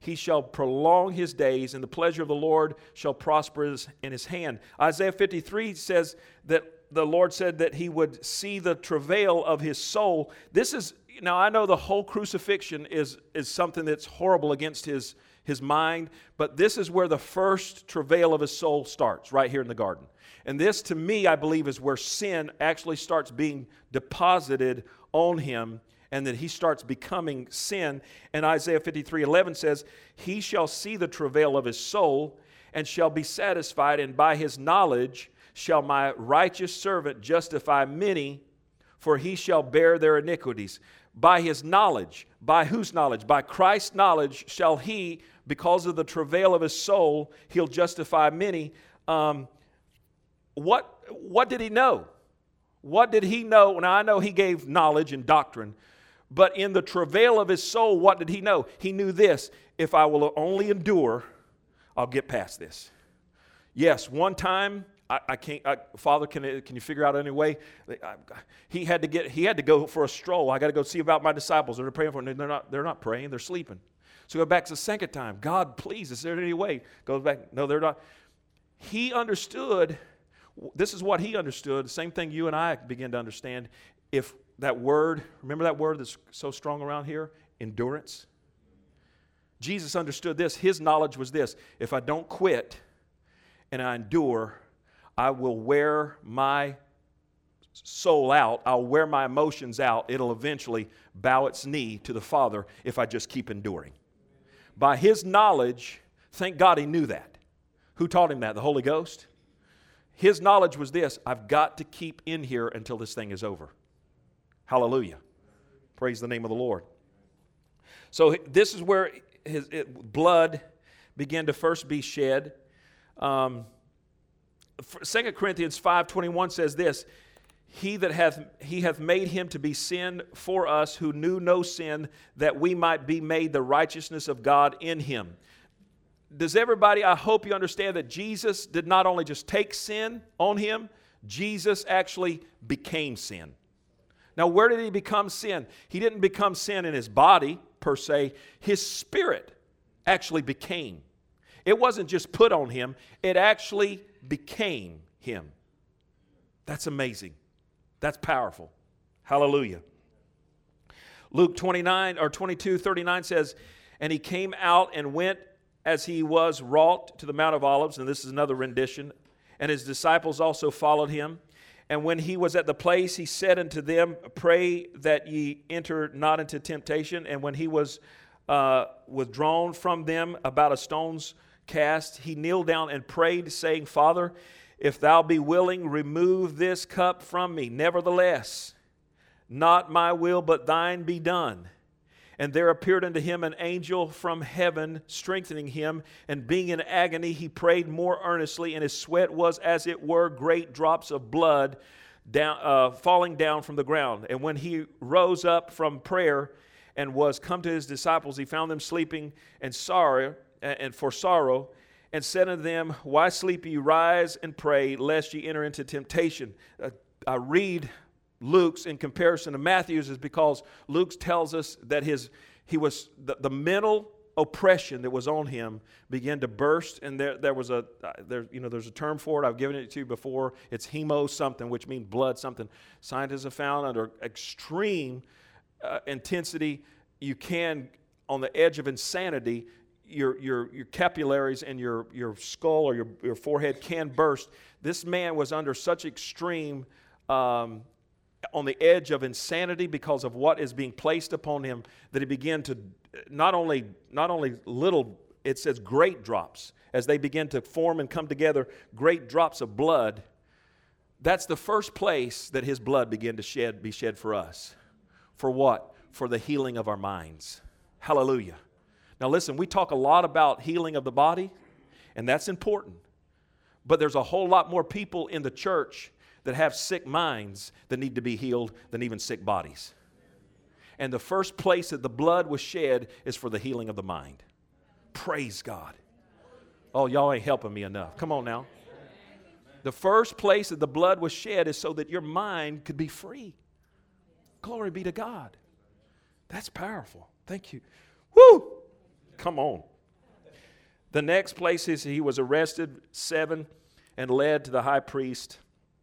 he shall prolong his days, and the pleasure of the Lord shall prosper in his hand. Isaiah fifty-three says that the Lord said that he would see the travail of his soul. This is, now I know the whole crucifixion is, is something that's horrible against his, his mind, but this is where the first travail of his soul starts, right here in the garden. And this, to me, I believe, is where sin actually starts being deposited on him, and that he starts becoming sin. And Isaiah fifty-three eleven says, he shall see the travail of his soul, and shall be satisfied, and by his knowledge shall my righteous servant justify many, for he shall bear their iniquities. By his knowledge, by whose knowledge? By Christ's knowledge shall he, because of the travail of his soul, he'll justify many. Um, what, what did he know? What did he know? Now I know he gave knowledge and doctrine, but in the travail of his soul, what did he know? He knew this: if I will only endure, I'll get past this. Yes, one time, I, I can't, I, Father, can, can you figure out any way? I, he had to get, he had to go for a stroll. I got to go see about my disciples. They're praying for him. They're not, they're not praying. They're sleeping. So go back to the second time. God, please, is there any way? Goes back. No, they're not. He understood. This is what he understood. The same thing you and I begin to understand. If that word, remember that word that's so strong around here? Endurance. Jesus understood this. His knowledge was this: if I don't quit and I endure, I will wear my soul out. I'll wear my emotions out. It'll eventually bow its knee to the Father if I just keep enduring. By his knowledge, thank God he knew that. Who taught him that? The Holy Ghost? His knowledge was this: I've got to keep in here until this thing is over. Hallelujah. Praise the name of the Lord. So this is where his it, blood began to first be shed. Um, Second Corinthians five twenty-one says this: He that hath he hath made him to be sin for us who knew no sin, that we might be made the righteousness of God in him. Does everybody, I hope you understand that Jesus did not only just take sin on him, Jesus actually became sin. Now, where did he become sin? He didn't become sin in his body, per se. His spirit actually became. It wasn't just put on him. It actually became him. That's amazing. That's powerful. Hallelujah. Luke twenty-nine or twenty-two thirty-nine says, and he came out and went as he was wrought to the Mount of Olives. And this is another rendition. And his disciples also followed him. And when he was at the place, he said unto them, pray that ye enter not into temptation. And when he was uh, withdrawn from them about a stone's cast, he kneeled down and prayed, saying, Father, if thou be willing, remove this cup from me. Nevertheless, not my will, but thine be done. And there appeared unto him an angel from heaven, strengthening him. And being in agony, he prayed more earnestly, and his sweat was as it were great drops of blood down, uh, falling down from the ground. And when he rose up from prayer and was come to his disciples, he found them sleeping and sorrow, and for sorrow, and said unto them, why sleep ye? Rise and pray, lest ye enter into temptation. Uh, I read Luke's in comparison to Matthew's is because Luke tells us that his he was the, the mental oppression that was on him began to burst, and there there was a there you know there's a term for it. I've given it to you before. It's hemo something, which means blood something. Scientists have found under extreme uh, intensity, you can on the edge of insanity. Your your your capillaries and your your skull or your your forehead can burst. This man was under such extreme. Um, on the edge of insanity because of what is being placed upon him, that he began to not only not only little, it says great drops, as they begin to form and come together, great drops of blood. That's the first place that his blood began to shed, be shed for us. For what? For the healing of our minds. Hallelujah. Now listen, we talk a lot about healing of the body, and that's important. But there's a whole lot more people in the church that have sick minds that need to be healed than even sick bodies. And the first place that the blood was shed is for the healing of the mind. Praise God. Oh, y'all ain't helping me enough. Come on now. The first place that the blood was shed is so that your mind could be free. Glory be to God. That's powerful. Thank you. Woo! Come on. The next place is he was arrested, seven, and led to the high priest,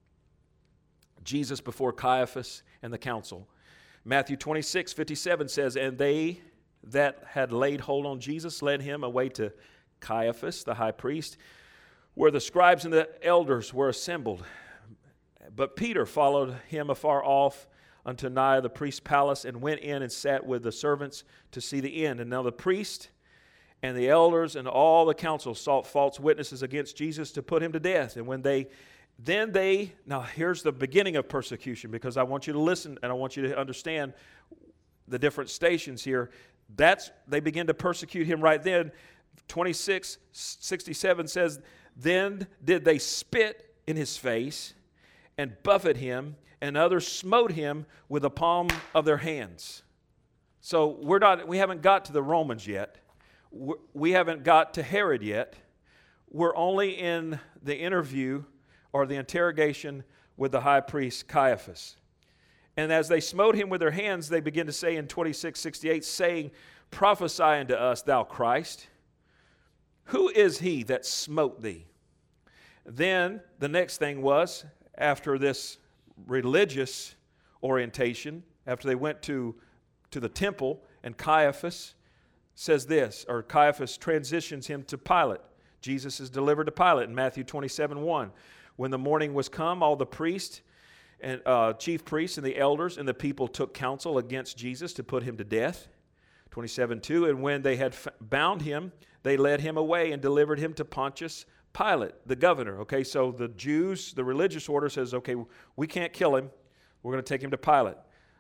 Jesus before Caiaphas and the council. Matthew twenty-six fifty-seven says, and they that had laid hold on Jesus led him away to Caiaphas, the high priest, where the scribes and the elders were assembled. But Peter followed him afar off unto nigh the priest's palace, and went in and sat with the servants to see the end. And now the priest and the elders and all the council sought false witnesses against Jesus to put him to death. And when they, then they, now here's the beginning of persecution, because I want you to listen and I want you to understand the different stations here. That's, they begin to persecute him right then. twenty-six sixty-seven says, then did they spit in his face and buffet him, and others smote him with the palm of their hands. So we're not, we haven't got to the Romans yet. We haven't got to Herod yet. We're only in the interview or the interrogation with the high priest Caiaphas. And as they smote him with their hands, they begin to say in twenty-six sixty-eight, saying, prophesy unto us, thou Christ. Who is he that smote thee? Then the next thing was, after this religious orientation, after they went to, to the temple, and Caiaphas says this, or Caiaphas transitions him to Pilate. Jesus is delivered to Pilate in Matthew twenty-seven one. When the morning was come, all the priests and uh, chief priests and the elders and the people took counsel against Jesus to put him to death. twenty-seven two, and when they had f- bound him, they led him away and delivered him to Pontius Pilate, the governor. Okay, so the Jews, the religious order says, okay, we can't kill him. We're going to take him to Pilate.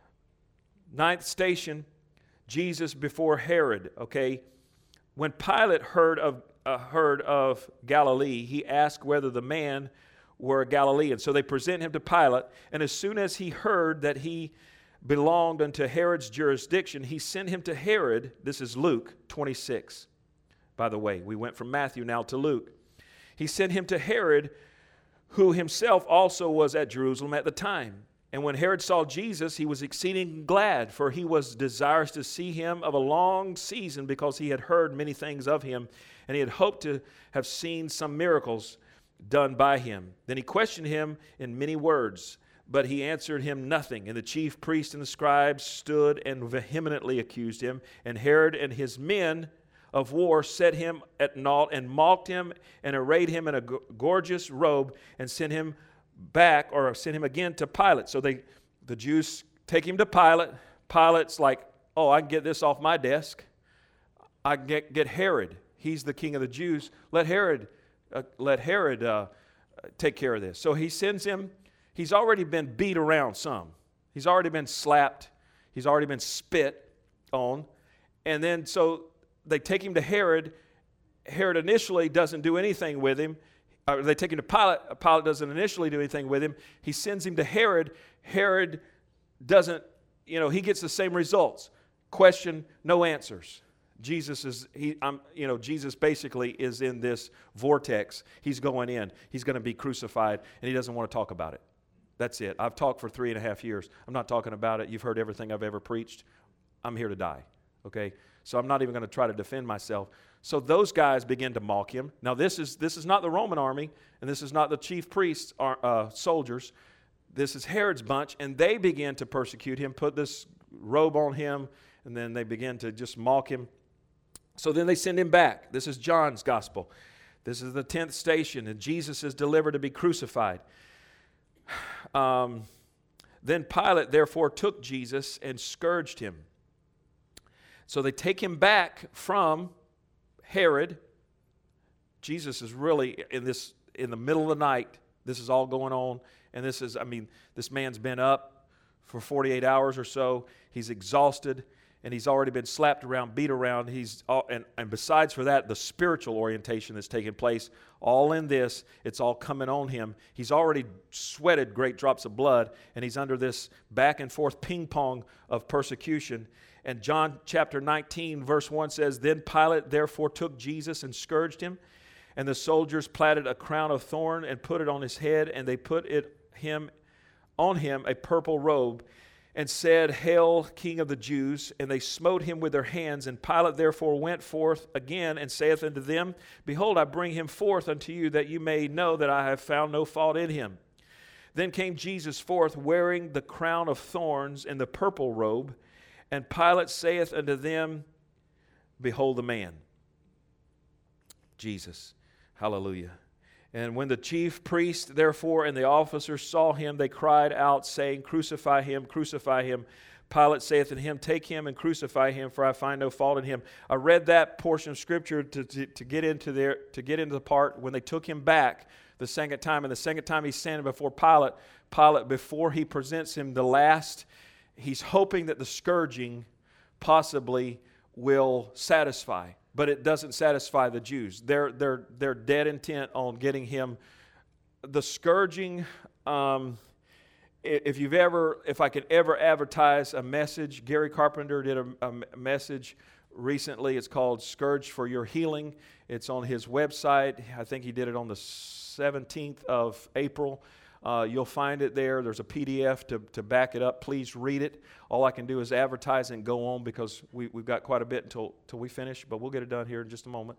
Ninth station, Jesus before Herod. Okay, when Pilate heard of uh, heard of Galilee, he asked whether the man were a Galilean. So they present him to Pilate, and as soon as he heard that he belonged unto Herod's jurisdiction, he sent him to Herod. This is Luke twenty-six. By the way, we went from Matthew now to Luke. He sent him to Herod, who himself also was at Jerusalem at the time. And when Herod saw Jesus, he was exceeding glad, for he was desirous to see him of a long season, because he had heard many things of him, and he had hoped to have seen some miracles done by him. Then he questioned him in many words, but he answered him nothing. And the chief priests and the scribes stood and vehemently accused him. And Herod and his men of war set him at naught and mocked him and arrayed him in a gorgeous robe and sent him back, or sent him again to Pilate. So they, the Jews take him to Pilate. Pilate's like, oh, I can get this off my desk. I can get, get Herod. He's the king of the Jews. Let Herod, uh, let Herod uh, take care of this. So he sends him. He's already been beat around some. He's already been slapped. He's already been spit on. And then so they take him to Herod. Herod initially doesn't do anything with him. Or they take him to Pilate. Pilate doesn't initially do anything with him. He sends him to Herod. Herod doesn't, you know, he gets the same results. Question, no answers. Jesus is, he, I'm, you know, Jesus basically is in this vortex. He's going in. He's going to be crucified, and he doesn't want to talk about it. That's it. I've talked for three and a half years. I'm not talking about it. You've heard everything I've ever preached. I'm here to die, okay? So I'm not even going to try to defend myself. So those guys begin to mock him. Now this is this is not the Roman army, and this is not the chief priests, uh, soldiers. This is Herod's bunch, and they begin to persecute him, put this robe on him, and then they begin to just mock him. So then they send him back. This is John's gospel. This is the tenth station, and Jesus is delivered to be crucified. Um, then Pilate therefore took Jesus and scourged him. So they take him back from Herod. Jesus is really in this in the middle of the night. This is all going on, and this is, I mean, this man's been up for forty-eight hours or so. He's exhausted, and he's already been slapped around, beat around. He's all, and and besides for that, the spiritual orientation that's taking place, all in this, it's all coming on him. He's already sweated great drops of blood, and he's under this back and forth ping pong of persecution. And John chapter nineteen, verse one says, then Pilate therefore took Jesus and scourged him. And the soldiers platted a crown of thorn and put it on his head. And they put it him on him a purple robe. and said, Hail, King of the Jews! And they smote him with their hands. And Pilate therefore went forth again, and saith unto them, Behold, I bring him forth unto you, that you may know that I have found no fault in him. Then came Jesus forth, wearing the crown of thorns and the purple robe. And Pilate saith unto them, Behold the man. Jesus. Hallelujah. And when the chief priest, therefore, and the officers saw him, they cried out, saying, Crucify him, crucify him. Pilate saith unto him, Take him and crucify him, for I find no fault in him. I read that portion of Scripture to, to, to get into there, to get into the part when they took him back the second time. And the second time he's standing before Pilate, Pilate, before he presents him the last, he's hoping that the scourging possibly will satisfy. But it doesn't satisfy the Jews. They're, they're, they're dead intent on getting him. The scourging, um, if you've ever, if I could ever advertise a message, Gary Carpenter did a, a message recently. It's called Scourge for Your Healing. It's on his website. I think he did it on the seventeenth of April. Uh, you'll find it there. There's a P D F to, to back it up. Please read it. All I can do is advertise and go on because we, we've got quite a bit until, until we finish, but we'll get it done here in just a moment.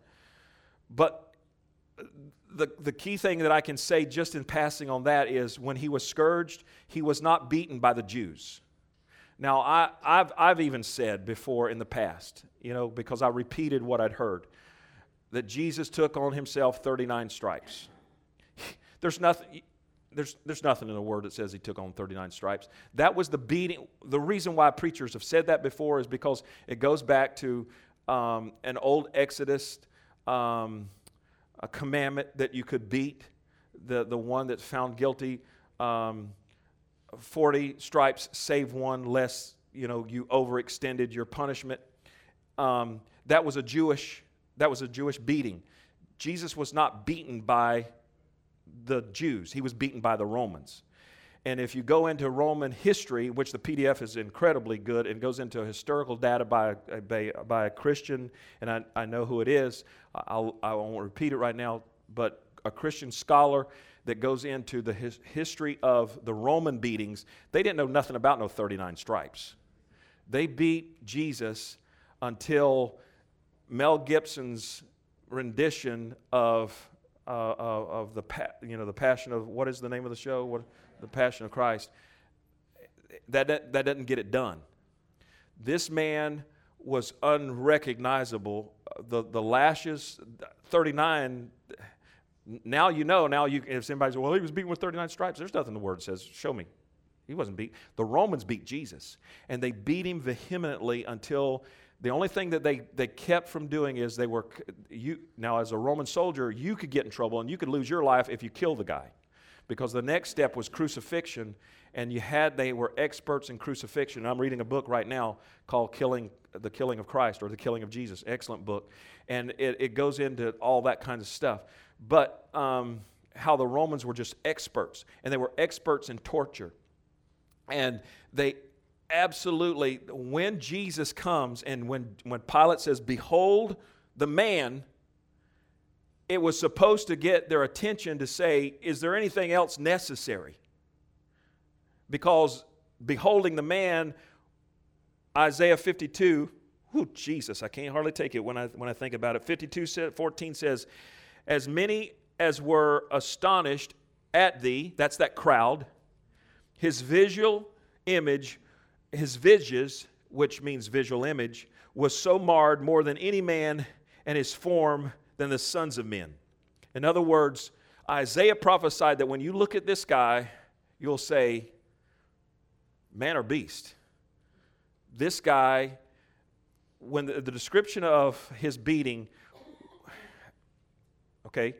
But the, the key thing that I can say just in passing on that is when he was scourged, he was not beaten by the Jews. Now, I, I've, I've even said before in the past, you know, because I repeated what I'd heard, that Jesus took on himself thirty-nine stripes. There's nothing... There's, there's nothing in the Word that says he took on thirty-nine stripes. That was the beating. The reason why preachers have said that before is because it goes back to um, an old Exodus um, a commandment that you could beat the, the one that's found guilty. Um, forty stripes, save one, lest you know you overextended your punishment. Um, that was a Jewish that was a Jewish beating. Jesus was not beaten by the Jews. He was beaten by the Romans. And if you go into Roman history, which the P D F is incredibly good, and goes into historical data by a, by, by a Christian, and I, I know who it is, I'll, I won't repeat it right now, but a Christian scholar that goes into the his, history of the Roman beatings, they didn't know nothing about no thirty-nine stripes. They beat Jesus until Mel Gibson's rendition of Uh, of, of the pa- you know the Passion of, what is the name of the show? What, the Passion of Christ. That, that that doesn't get it done. This man was unrecognizable. The the lashes, thirty-nine. Now you know. Now you, if somebody says, well, he was beaten with thirty-nine stripes. There's nothing in the Word that says, show me. He wasn't beat. The Romans beat Jesus, and they beat him vehemently until. The only thing that they, they kept from doing is they were, you now as a Roman soldier, you could get in trouble and you could lose your life if you killed the guy. Because the next step was crucifixion, and you had, they were experts in crucifixion. I'm reading a book right now called Killing, The Killing of Christ, or The Killing of Jesus. Excellent book. And it, it goes into all that kind of stuff. But um, how the Romans were just experts, and they were experts in torture. And they absolutely, when Jesus comes and when, when Pilate says, Behold the man, it was supposed to get their attention to say, is there anything else necessary? Because beholding the man, Isaiah fifty-two, whew, Jesus, I can't hardly take it when I, when I think about it. fifty-two fourteen says, As many as were astonished at thee, that's that crowd, his visual image His visages, which means visual image, was so marred more than any man, and his form than the sons of men. In other words, Isaiah prophesied that when you look at this guy, you'll say, man or beast. This guy, when the, the description of his beating, okay,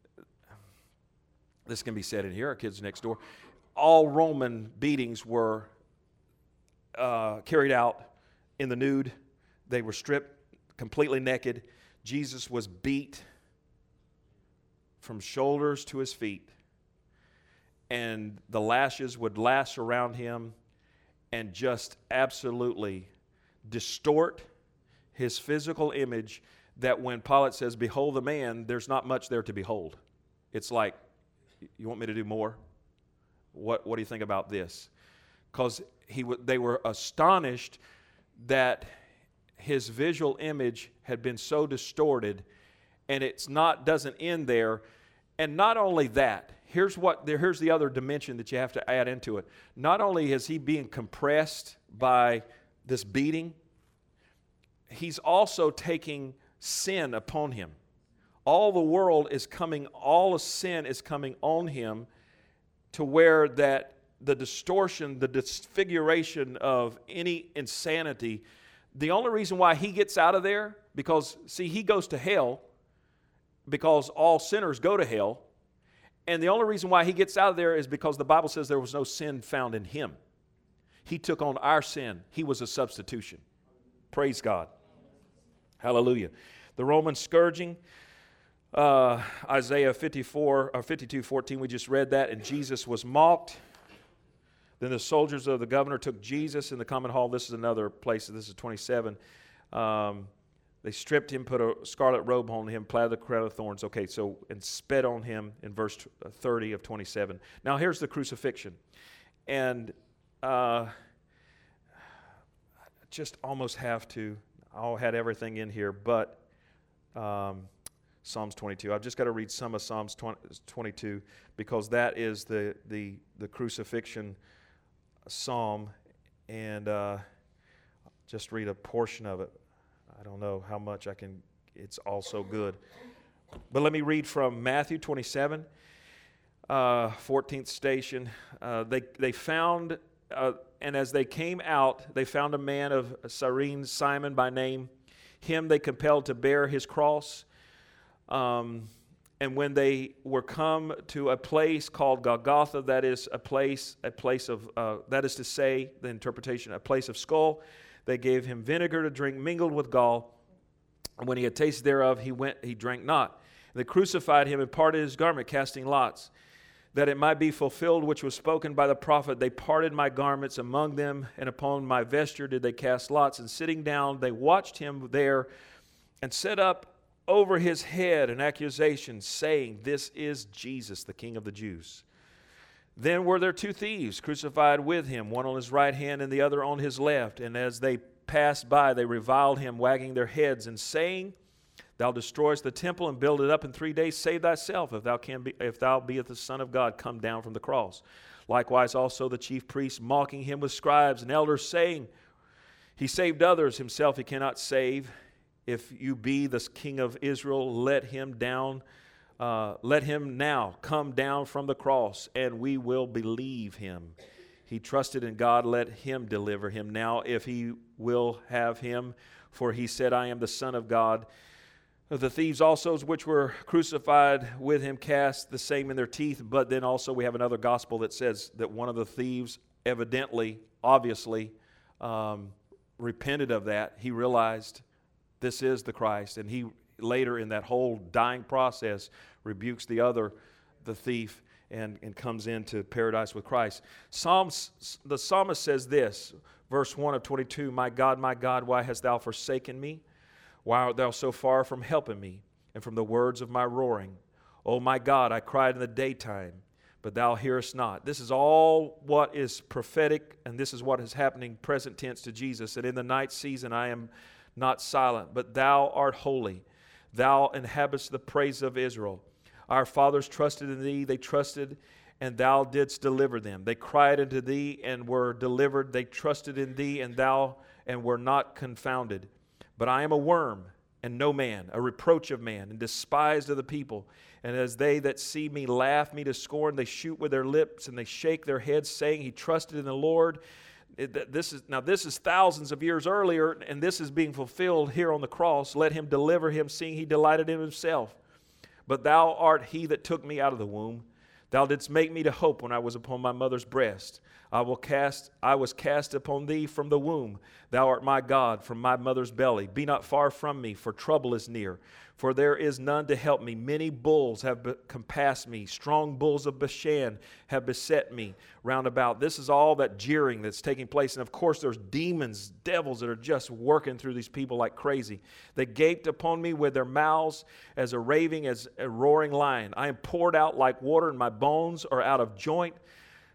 this can be said in here, our kids next door, all Roman beatings were Uh, carried out in the nude. They were stripped completely naked. Jesus was beat from shoulders to his feet, and the lashes would lash around him and just absolutely distort his physical image, that when Pilate says, Behold the man, there's not much there to behold. It's like, you want me to do more? What, what do you think about this? Because he w- they were astonished that his visual image had been so distorted, and it's not doesn't end there. And not only that, here's what here's the other dimension that you have to add into it. Not only is he being compressed by this beating, he's also taking sin upon him. All the world is coming, all of sin is coming on him, to where that the distortion, the disfiguration of any insanity, the only reason why he gets out of there, because, see, he goes to hell because all sinners go to hell, and the only reason why he gets out of there is because the Bible says there was no sin found in him. He took on our sin. He was a substitution. Praise God. Hallelujah. The Roman scourging, uh, Isaiah fifty-four or fifty-two fourteen, we just read that, and Jesus was mocked. Then the soldiers of the governor took Jesus in the common hall. This is another place. This is twenty-seven. Um, they stripped him, put a scarlet robe on him, planted the crown of thorns. Okay, so, and spit on him in verse thirty of twenty-seven. Now here's the crucifixion. And uh, just almost have to, I had everything in here, but um, Psalms twenty-two. I've just got to read some of Psalms twenty-two, because that is the the, the crucifixion psalm, and uh, just read a portion of it. I don't know how much I can, it's all so good. But let me read from Matthew twenty-seven, uh, fourteenth station. Uh, they, they found, uh, and as they came out, they found a man of Cyrene, Simon by name. Him they compelled to bear his cross. Um, and when they were come to a place called Golgotha, that is a place, a place of, uh, that is to say, the interpretation, a place of skull, they gave him vinegar to drink mingled with gall. And when he had tasted thereof, he went, he drank not. And they crucified him and parted his garment, casting lots, that it might be fulfilled which was spoken by the prophet. They parted my garments among them, and upon my vesture did they cast lots. And sitting down, they watched him there, and set up over his head an accusation, saying, This is Jesus, the King of the Jews. Then were there two thieves crucified with him, one on his right hand and the other on his left. And as they passed by, they reviled him, wagging their heads, and saying, Thou destroyest the temple and build it up in three days. Save thyself, if thou can be, if thou beest the Son of God, come down from the cross. Likewise also the chief priests, mocking him with scribes and elders, saying, He saved others, himself he cannot save. If you be the King of Israel, let him down. Uh, let him now come down from the cross, and we will believe him. He trusted in God, let him deliver him now, if he will have him. For he said, I am the Son of God. The thieves also which were crucified with him cast the same in their teeth. But then also we have another gospel that says that one of the thieves evidently, obviously, um, repented of that. He realized this is the Christ, and he later in that whole dying process rebukes the other, the thief, and, and comes into paradise with Christ. Psalms, the psalmist says this, verse one of twenty-two, My God, my God, why hast thou forsaken me? Why art thou so far from helping me, and from the words of my roaring? O my God, I cried in the daytime, but thou hearest not. This is all what is prophetic, and this is what is happening present tense to Jesus. And in the night season I am not silent, but thou art holy. Thou inhabitest the praise of Israel. Our fathers trusted in thee, they trusted, and thou didst deliver them. They cried unto thee and were delivered. They trusted in thee, and thou and were not confounded. But I am a worm, and no man, a reproach of man, and despised of the people. And as they that see me laugh me to scorn, they shoot with their lips, and they shake their heads, saying, He trusted in the Lord. It, this is, now this is thousands of years earlier, and this is being fulfilled here on the cross. Let him deliver him, seeing he delighted in himself. But thou art he that took me out of the womb. Thou didst make me to hope when I was upon my mother's breast. I will cast. I was cast upon thee from the womb. Thou art my God from my mother's belly. Be not far from me, for trouble is near. For there is none to help me. Many bulls have be- compassed me. Strong bulls of Bashan have beset me round about. This is all that jeering that's taking place. And of course, there's demons, devils that are just working through these people like crazy. They gaped upon me with their mouths as a raving, as a roaring lion. I am poured out like water, and my bones are out of joint.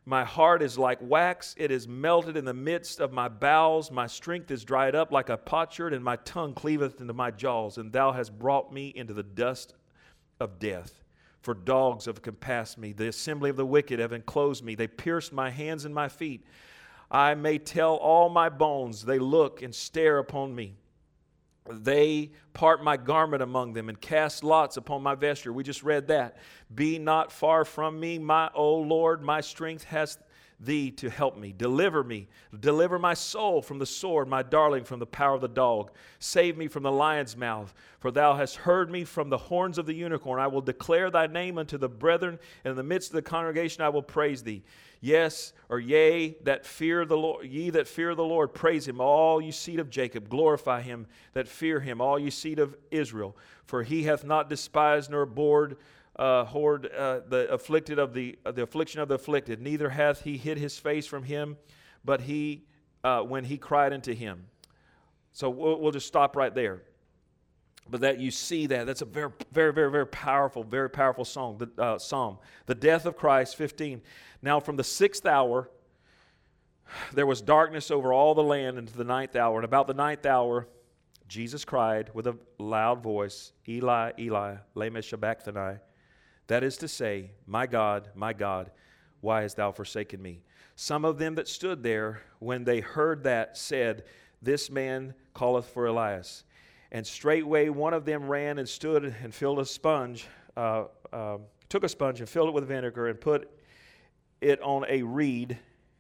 My heart is like wax. It is melted in the midst of my bowels. My strength is dried up like a potsherd, and my tongue cleaveth into my jaws. And thou hast brought me into the dust of death. For dogs have compassed me. The assembly of the wicked have enclosed me. They pierced my hands and my feet. I may tell all my bones. They look and stare upon me. They part my garment among them and cast lots upon my vesture. We just read that. Be not far from me, my O Lord. My strength has thee to help me. Deliver me. Deliver my soul from the sword, my darling from the power of the dog. Save me from the lion's mouth. For thou hast heard me from the horns of the unicorn. I will declare thy name unto the brethren, and in the midst of the congregation I will praise thee. Yes, or yea, that fear the Lord, ye that fear the Lord, praise him, all you seed of Jacob, glorify him that fear him, all you seed of Israel. For he hath not despised nor abhorred uh, hoard, uh, the afflicted of the uh, the affliction of the afflicted, neither hath he hid his face from him, but he uh, when he cried unto him. So we'll, we'll just stop right there. But that you see that, that's a very, very, very, very powerful, very powerful song, the, uh, psalm. The death of Christ, fifteen. Now from the sixth hour, there was darkness over all the land into the ninth hour. And about the ninth hour, Jesus cried with a loud voice, Eli, Eli, lema sabachthani. That is to say, my God, my God, why hast thou forsaken me? Some of them that stood there, when they heard that, said, this man calleth for Elias. And straightway one of them ran and stood and filled a sponge, uh, uh, took a sponge and filled it with vinegar and put it on a reed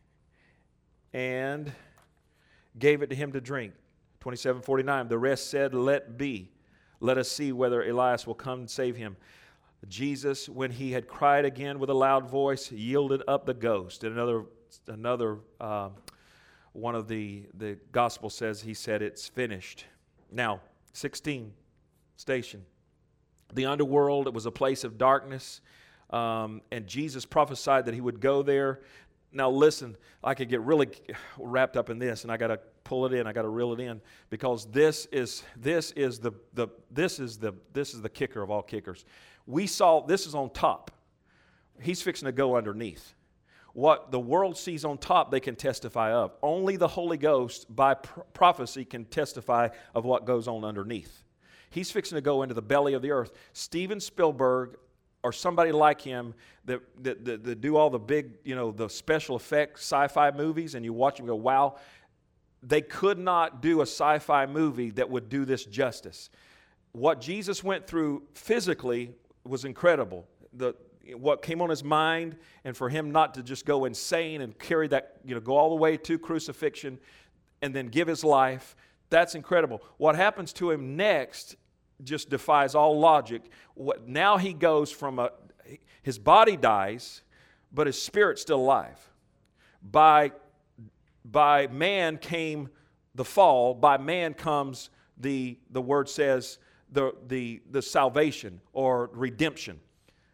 and gave it to him to drink. twenty-seven forty-nine. The rest said, let be. Let us see whether Elias will come and save him. Jesus, when he had cried again with a loud voice, yielded up the ghost. And another, another uh, one of the, the gospel says, he said, it's finished. Now, sixteen, station. The underworld, it was a place of darkness, um, and Jesus prophesied that he would go there. Now listen, I could get really wrapped up in this, and I got to pull it in. I got to reel it in, because this is this is the the this is the this is the kicker of all kickers. We saw this is on top. He's fixing to go underneath. What the world sees on top, they can testify of. Only the Holy Ghost, by pr- prophecy, can testify of what goes on underneath. He's fixing to go into the belly of the earth. Steven Spielberg, or somebody like him, that, that, that, that do all the big, you know, the special effects sci-fi movies, and you watch them go, wow, they could not do a sci-fi movie that would do this justice. What Jesus went through physically was incredible. The what came on his mind, and for him not to just go insane and carry that, you know, go all the way to crucifixion and then give his life, that's incredible. What happens to him next just defies all logic. What, now he goes from a, his body dies, but his spirit's still alive. By, by man came the fall, by man comes the, the word says, the, the, the salvation or redemption.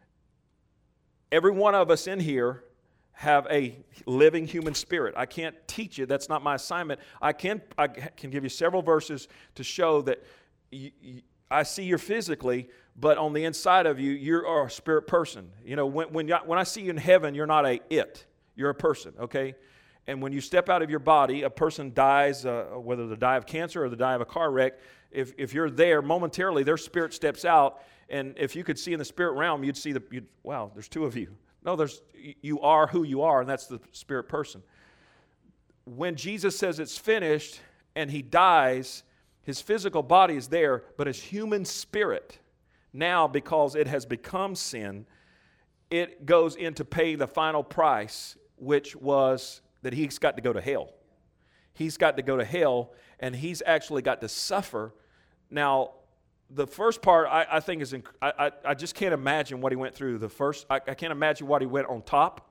Every one of us in here have a living human spirit. I can't teach you. That's not my assignment. I can I can give you several verses to show that you, you, I see you physically, but on the inside of you, you are a spirit person. You know, when when, you, when I see you in heaven, you're not a it. You're a person, okay? And when you step out of your body, a person dies, uh, whether they die of cancer or they die of a car wreck. If if you're there momentarily, their spirit steps out. And if you could see in the spirit realm, you'd see the, you'd, wow, there's two of you. No, there's you are who you are, and that's the spirit person. When Jesus says it's finished and he dies, his physical body is there, but his human spirit, now because it has become sin, it goes in to pay the final price, which was that he's got to go to hell. He's got to go to hell, and he's actually got to suffer. Now, the first part, I, I think, is inc- I, I, I just can't imagine what he went through. The first, I, I can't imagine what he went on top,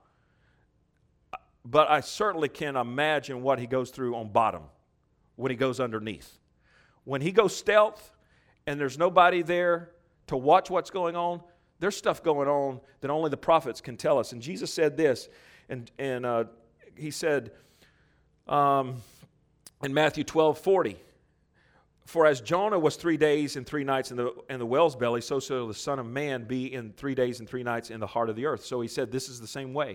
but I certainly can imagine what he goes through on bottom when he goes underneath. When he goes stealth and there's nobody there to watch what's going on, there's stuff going on that only the prophets can tell us. And Jesus said this, and, and uh, he said um, in Matthew twelve forty, for as Jonah was three days and three nights in the in the whale's belly, so shall the Son of Man be in three days and three nights in the heart of the earth. So he said, this is the same way.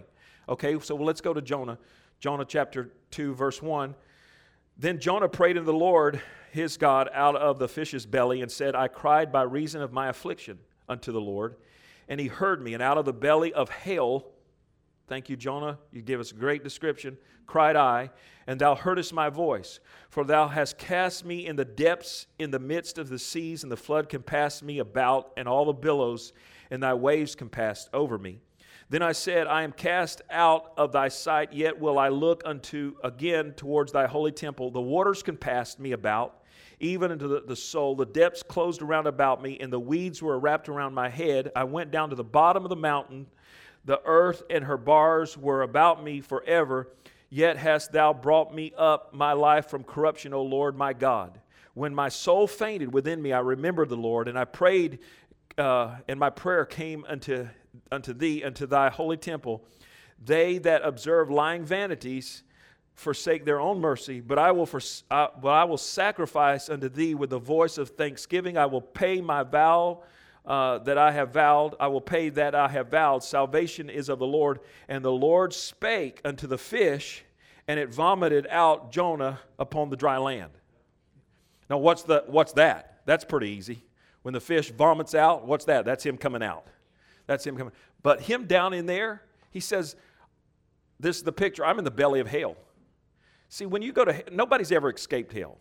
Okay, so let's go to Jonah. Jonah chapter two, verse one. Then Jonah prayed unto the Lord his God out of the fish's belly and said, I cried by reason of my affliction unto the Lord, and he heard me, and out of the belly of hell, thank you, Jonah, you give us a great description, cried I, and thou heardest my voice. For thou hast cast me in the depths, in the midst of the seas, and the flood compassed me about, and all the billows and thy waves compassed over me. Then I said, I am cast out of thy sight, yet will I look unto again towards thy holy temple. The waters compassed me about, even into the, the soul. The depths closed around about me, and the weeds were wrapped around my head. I went down to the bottom of the mountain. The earth and her bars were about me forever. Yet hast thou brought me up my life from corruption, O Lord my God. When my soul fainted within me, I remembered the Lord, and I prayed, uh, and my prayer came unto unto thee, unto thy holy temple. They that observe lying vanities forsake their own mercy, but I will for, uh, but I will sacrifice unto thee with the voice of thanksgiving. I will pay my vow uh, that I have vowed. I will pay that I have vowed. Salvation is of the Lord. And the Lord spake unto the fish, and it vomited out Jonah upon the dry land. Now, what's the what's that? That's pretty easy. When the fish vomits out, what's that? That's him coming out. That's him coming. But him down in there, he says, this is the picture. I'm in the belly of hell. See, when you go to, nobody's ever escaped hell.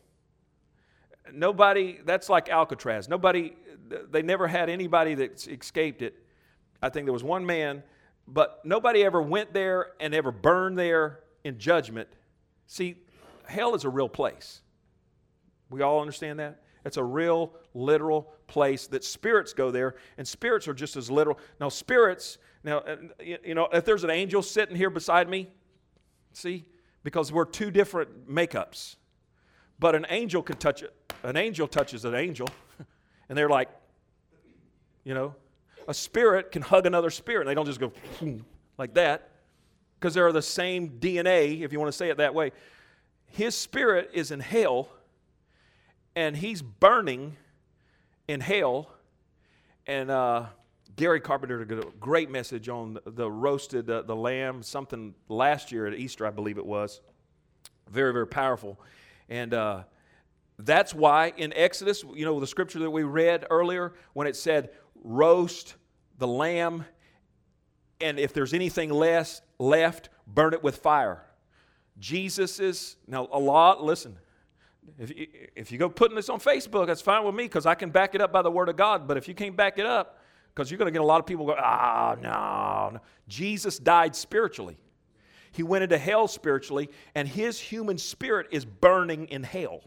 Nobody, that's like Alcatraz. Nobody, they never had anybody that escaped it. I think there was one man, but nobody ever went there and ever burned there in judgment. See, hell is a real place. We all understand that? It's a real, literal place that spirits go there, and spirits are just as literal. Now, spirits, now, you know, if there's an angel sitting here beside me, see, because we're two different makeups, but an angel can touch it. An angel touches an angel, and they're like, you know, a spirit can hug another spirit, and they don't just go like that, because they're the same D N A, if you want to say it that way. His spirit is in hell, and he's burning in hell. And uh, Gary Carpenter did a great message on the, the roasted, uh, the lamb, something last year at Easter, I believe it was. Very, very powerful. And uh, that's why in Exodus, you know, the scripture that we read earlier, when it said, roast the lamb, and if there's anything less left, burn it with fire. Jesus is, now a lot, listen, If you, if you go putting this on Facebook, that's fine with me because I can back it up by the Word of God. But if you can't back it up, because you're going to get a lot of people go, ah, no, no. Jesus died spiritually. He went into hell spiritually, and his human spirit is burning in hell.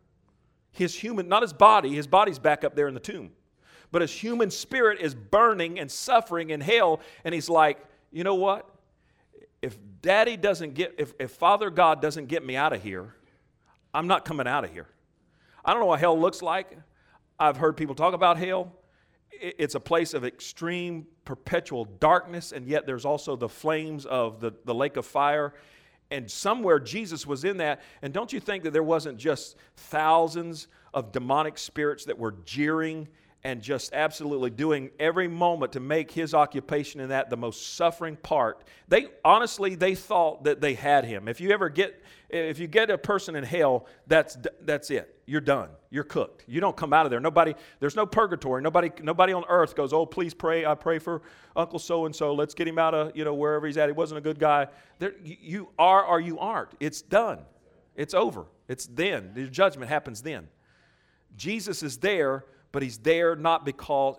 His human, not his body, his body's back up there in the tomb. But his human spirit is burning and suffering in hell, and he's like, you know what? If Daddy doesn't get, if, if Father God doesn't get me out of here, I'm not coming out of here. I don't know what hell looks like. I've heard people talk about hell. It's a place of extreme, perpetual darkness, and yet there's also the flames of the, the lake of fire. And somewhere Jesus was in that. And don't you think that there wasn't just thousands of demonic spirits that were jeering and just absolutely doing every moment to make his occupation in that the most suffering part? They honestly, they thought that they had him. If you ever get, if you get a person in hell, that's that's it. You're done. You're cooked. You don't come out of there. Nobody, there's no purgatory. Nobody, nobody on earth goes, oh, please pray. I pray for Uncle so and so. Let's get him out of, you know, wherever he's at. He wasn't a good guy. There, you are or you aren't. It's done. It's over. It's then. The judgment happens then. Jesus is there. But he's there not because,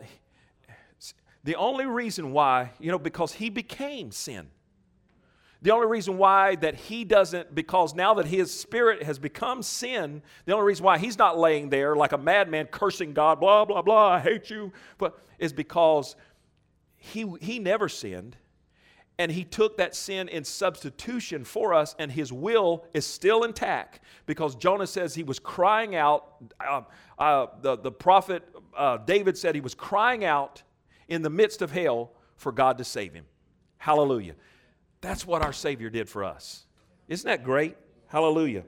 the only reason why, you know, because he became sin. The only reason why that he doesn't, because now that his spirit has become sin, the only reason why he's not laying there like a madman cursing God, blah, blah, blah, I hate you, but is because he, he never sinned. And he took that sin in substitution for us, and his will is still intact because Jonah says he was crying out. Uh, uh, the, the prophet uh, David said he was crying out in the midst of hell for God to save him. Hallelujah. That's what our Savior did for us. Isn't that great? Hallelujah.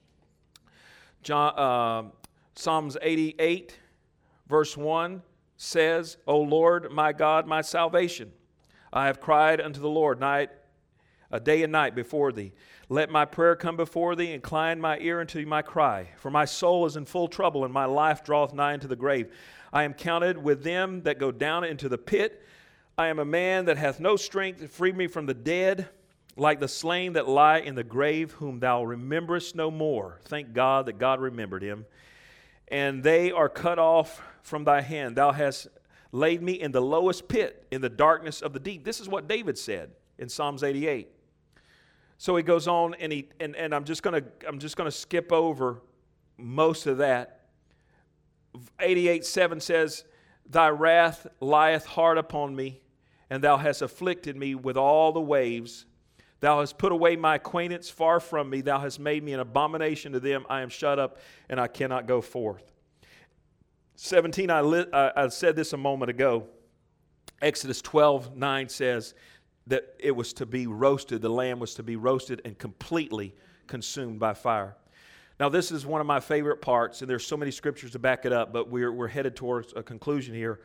John, uh, Psalms eighty-eight, verse one says, O Lord, my God, my salvation. I have cried unto the Lord night, uh, day and night before thee. Let my prayer come before thee, incline my ear unto my cry. For my soul is in full trouble, and my life draweth nigh unto the grave. I am counted with them that go down into the pit. I am a man that hath no strength to free me from the dead, like the slain that lie in the grave, whom thou rememberest no more. Thank God that God remembered him. And they are cut off from thy hand. Thou hast laid me in the lowest pit, in the darkness of the deep. This is what David said in Psalms eighty-eight. So he goes on, and he and, and I'm just gonna I'm just gonna skip over most of that. eighty-eight seven says, Thy wrath lieth hard upon me, and thou hast afflicted me with all the waves. Thou hast put away my acquaintance far from me. Thou hast made me an abomination to them. I am shut up, and I cannot go forth. seventeen, I, li- I said this a moment ago. Exodus twelve nine says that it was to be roasted. The lamb was to be roasted and completely consumed by fire. Now, this is one of my favorite parts, and there's so many scriptures to back it up, but we're, we're headed towards a conclusion here.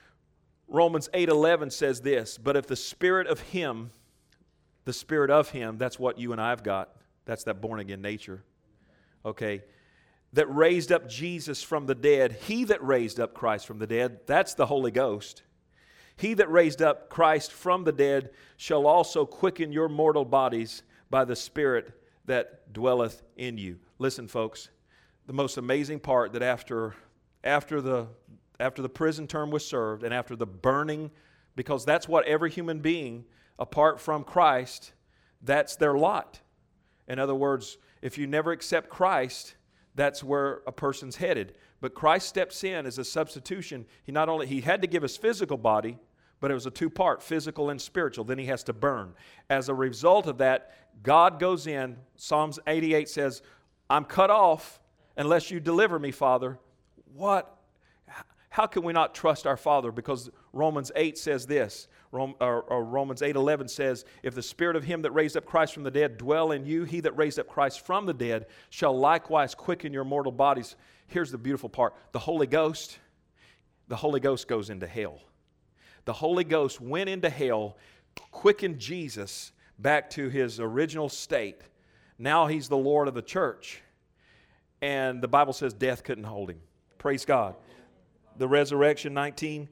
Romans eight eleven says this, but if the spirit of him, the spirit of him, that's what you and I have got. That's that born-again nature. Okay. That raised up Jesus from the dead, he that raised up Christ from the dead, that's the Holy Ghost. He that raised up Christ from the dead shall also quicken your mortal bodies by the Spirit that dwelleth in you. Listen, folks, the most amazing part that after, after, the, after the prison term was served and after the burning, because that's what every human being, apart from Christ, that's their lot. In other words, if you never accept Christ, that's where a person's headed. But Christ steps in as a substitution. He not only, he had to give his physical body, but it was a two-part, physical and spiritual. Then he has to burn. As a result of that, God goes in. Psalms eighty-eight says, I'm cut off unless you deliver me, Father. What? How can we not trust our Father? Because Romans eight says this. Rome, or, or Romans eight eleven says, if the spirit of him that raised up Christ from the dead dwell in you, he that raised up Christ from the dead shall likewise quicken your mortal bodies. Here's the beautiful part. The Holy Ghost, the Holy Ghost goes into hell. The Holy Ghost went into hell, quickened Jesus back to his original state. Now he's the Lord of the church. And the Bible says death couldn't hold him. Praise God. The resurrection, nineteen.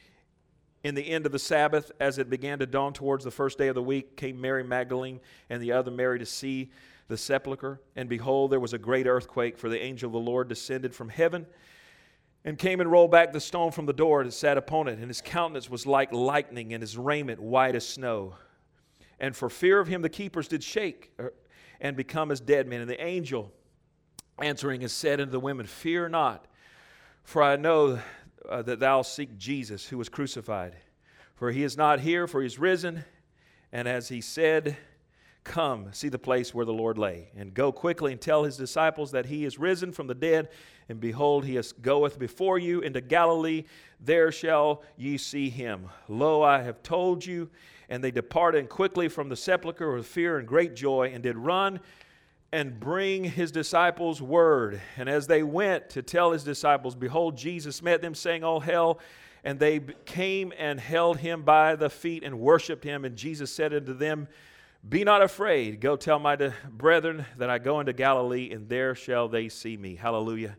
In the end of the Sabbath, as it began to dawn towards the first day of the week, came Mary Magdalene and the other Mary to see the sepulchre. And behold, there was a great earthquake, for the angel of the Lord descended from heaven and came and rolled back the stone from the door and sat upon it. And his countenance was like lightning, and his raiment white as snow. And for fear of him the keepers did shake and become as dead men. And the angel answering has said unto the women, fear not, for I know uh, that thou seek Jesus, who was crucified. For he is not here, for he is risen. And as he said, come, see the place where the Lord lay, and go quickly and tell his disciples that he is risen from the dead. And behold, he is, goeth before you into Galilee. There shall ye see him. Lo, I have told you. And they departed quickly from the sepulchre with fear and great joy, and did run and bring his disciples word. And as they went to tell his disciples, behold, Jesus met them, saying, all hail. And they came and held him by the feet and worshipped him. And Jesus said unto them, be not afraid. Go tell my de- brethren that I go into Galilee, and there shall they see me. Hallelujah.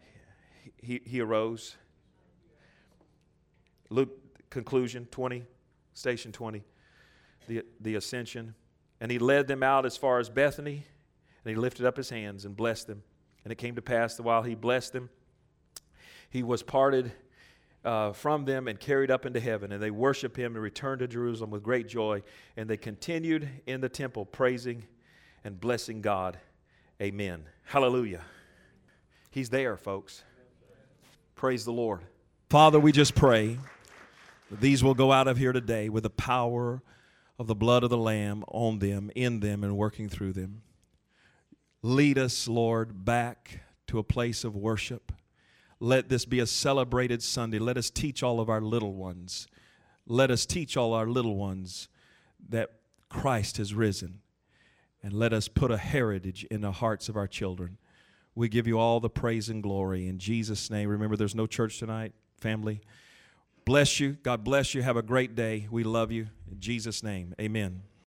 He, he arose. Luke, conclusion, twenty, station twenty, the, the ascension. And he led them out as far as Bethany, and he lifted up his hands and blessed them. And it came to pass that while he blessed them, he was parted uh, from them and carried up into heaven. And they worshiped him and returned to Jerusalem with great joy. And they continued in the temple, praising and blessing God. Amen. Hallelujah. He's there, folks. Praise the Lord. Father, we just pray that these will go out of here today with the power of the blood of the Lamb on them, in them, and working through them. Lead us, Lord, back to a place of worship. Let this be a celebrated Sunday. Let us teach all of our little ones. Let us teach all our little ones that Christ has risen. And let us put a heritage in the hearts of our children. We give you all the praise and glory in Jesus' name. Remember, there's no church tonight, family. Bless you. God bless you. Have a great day. We love you. In Jesus' name, amen.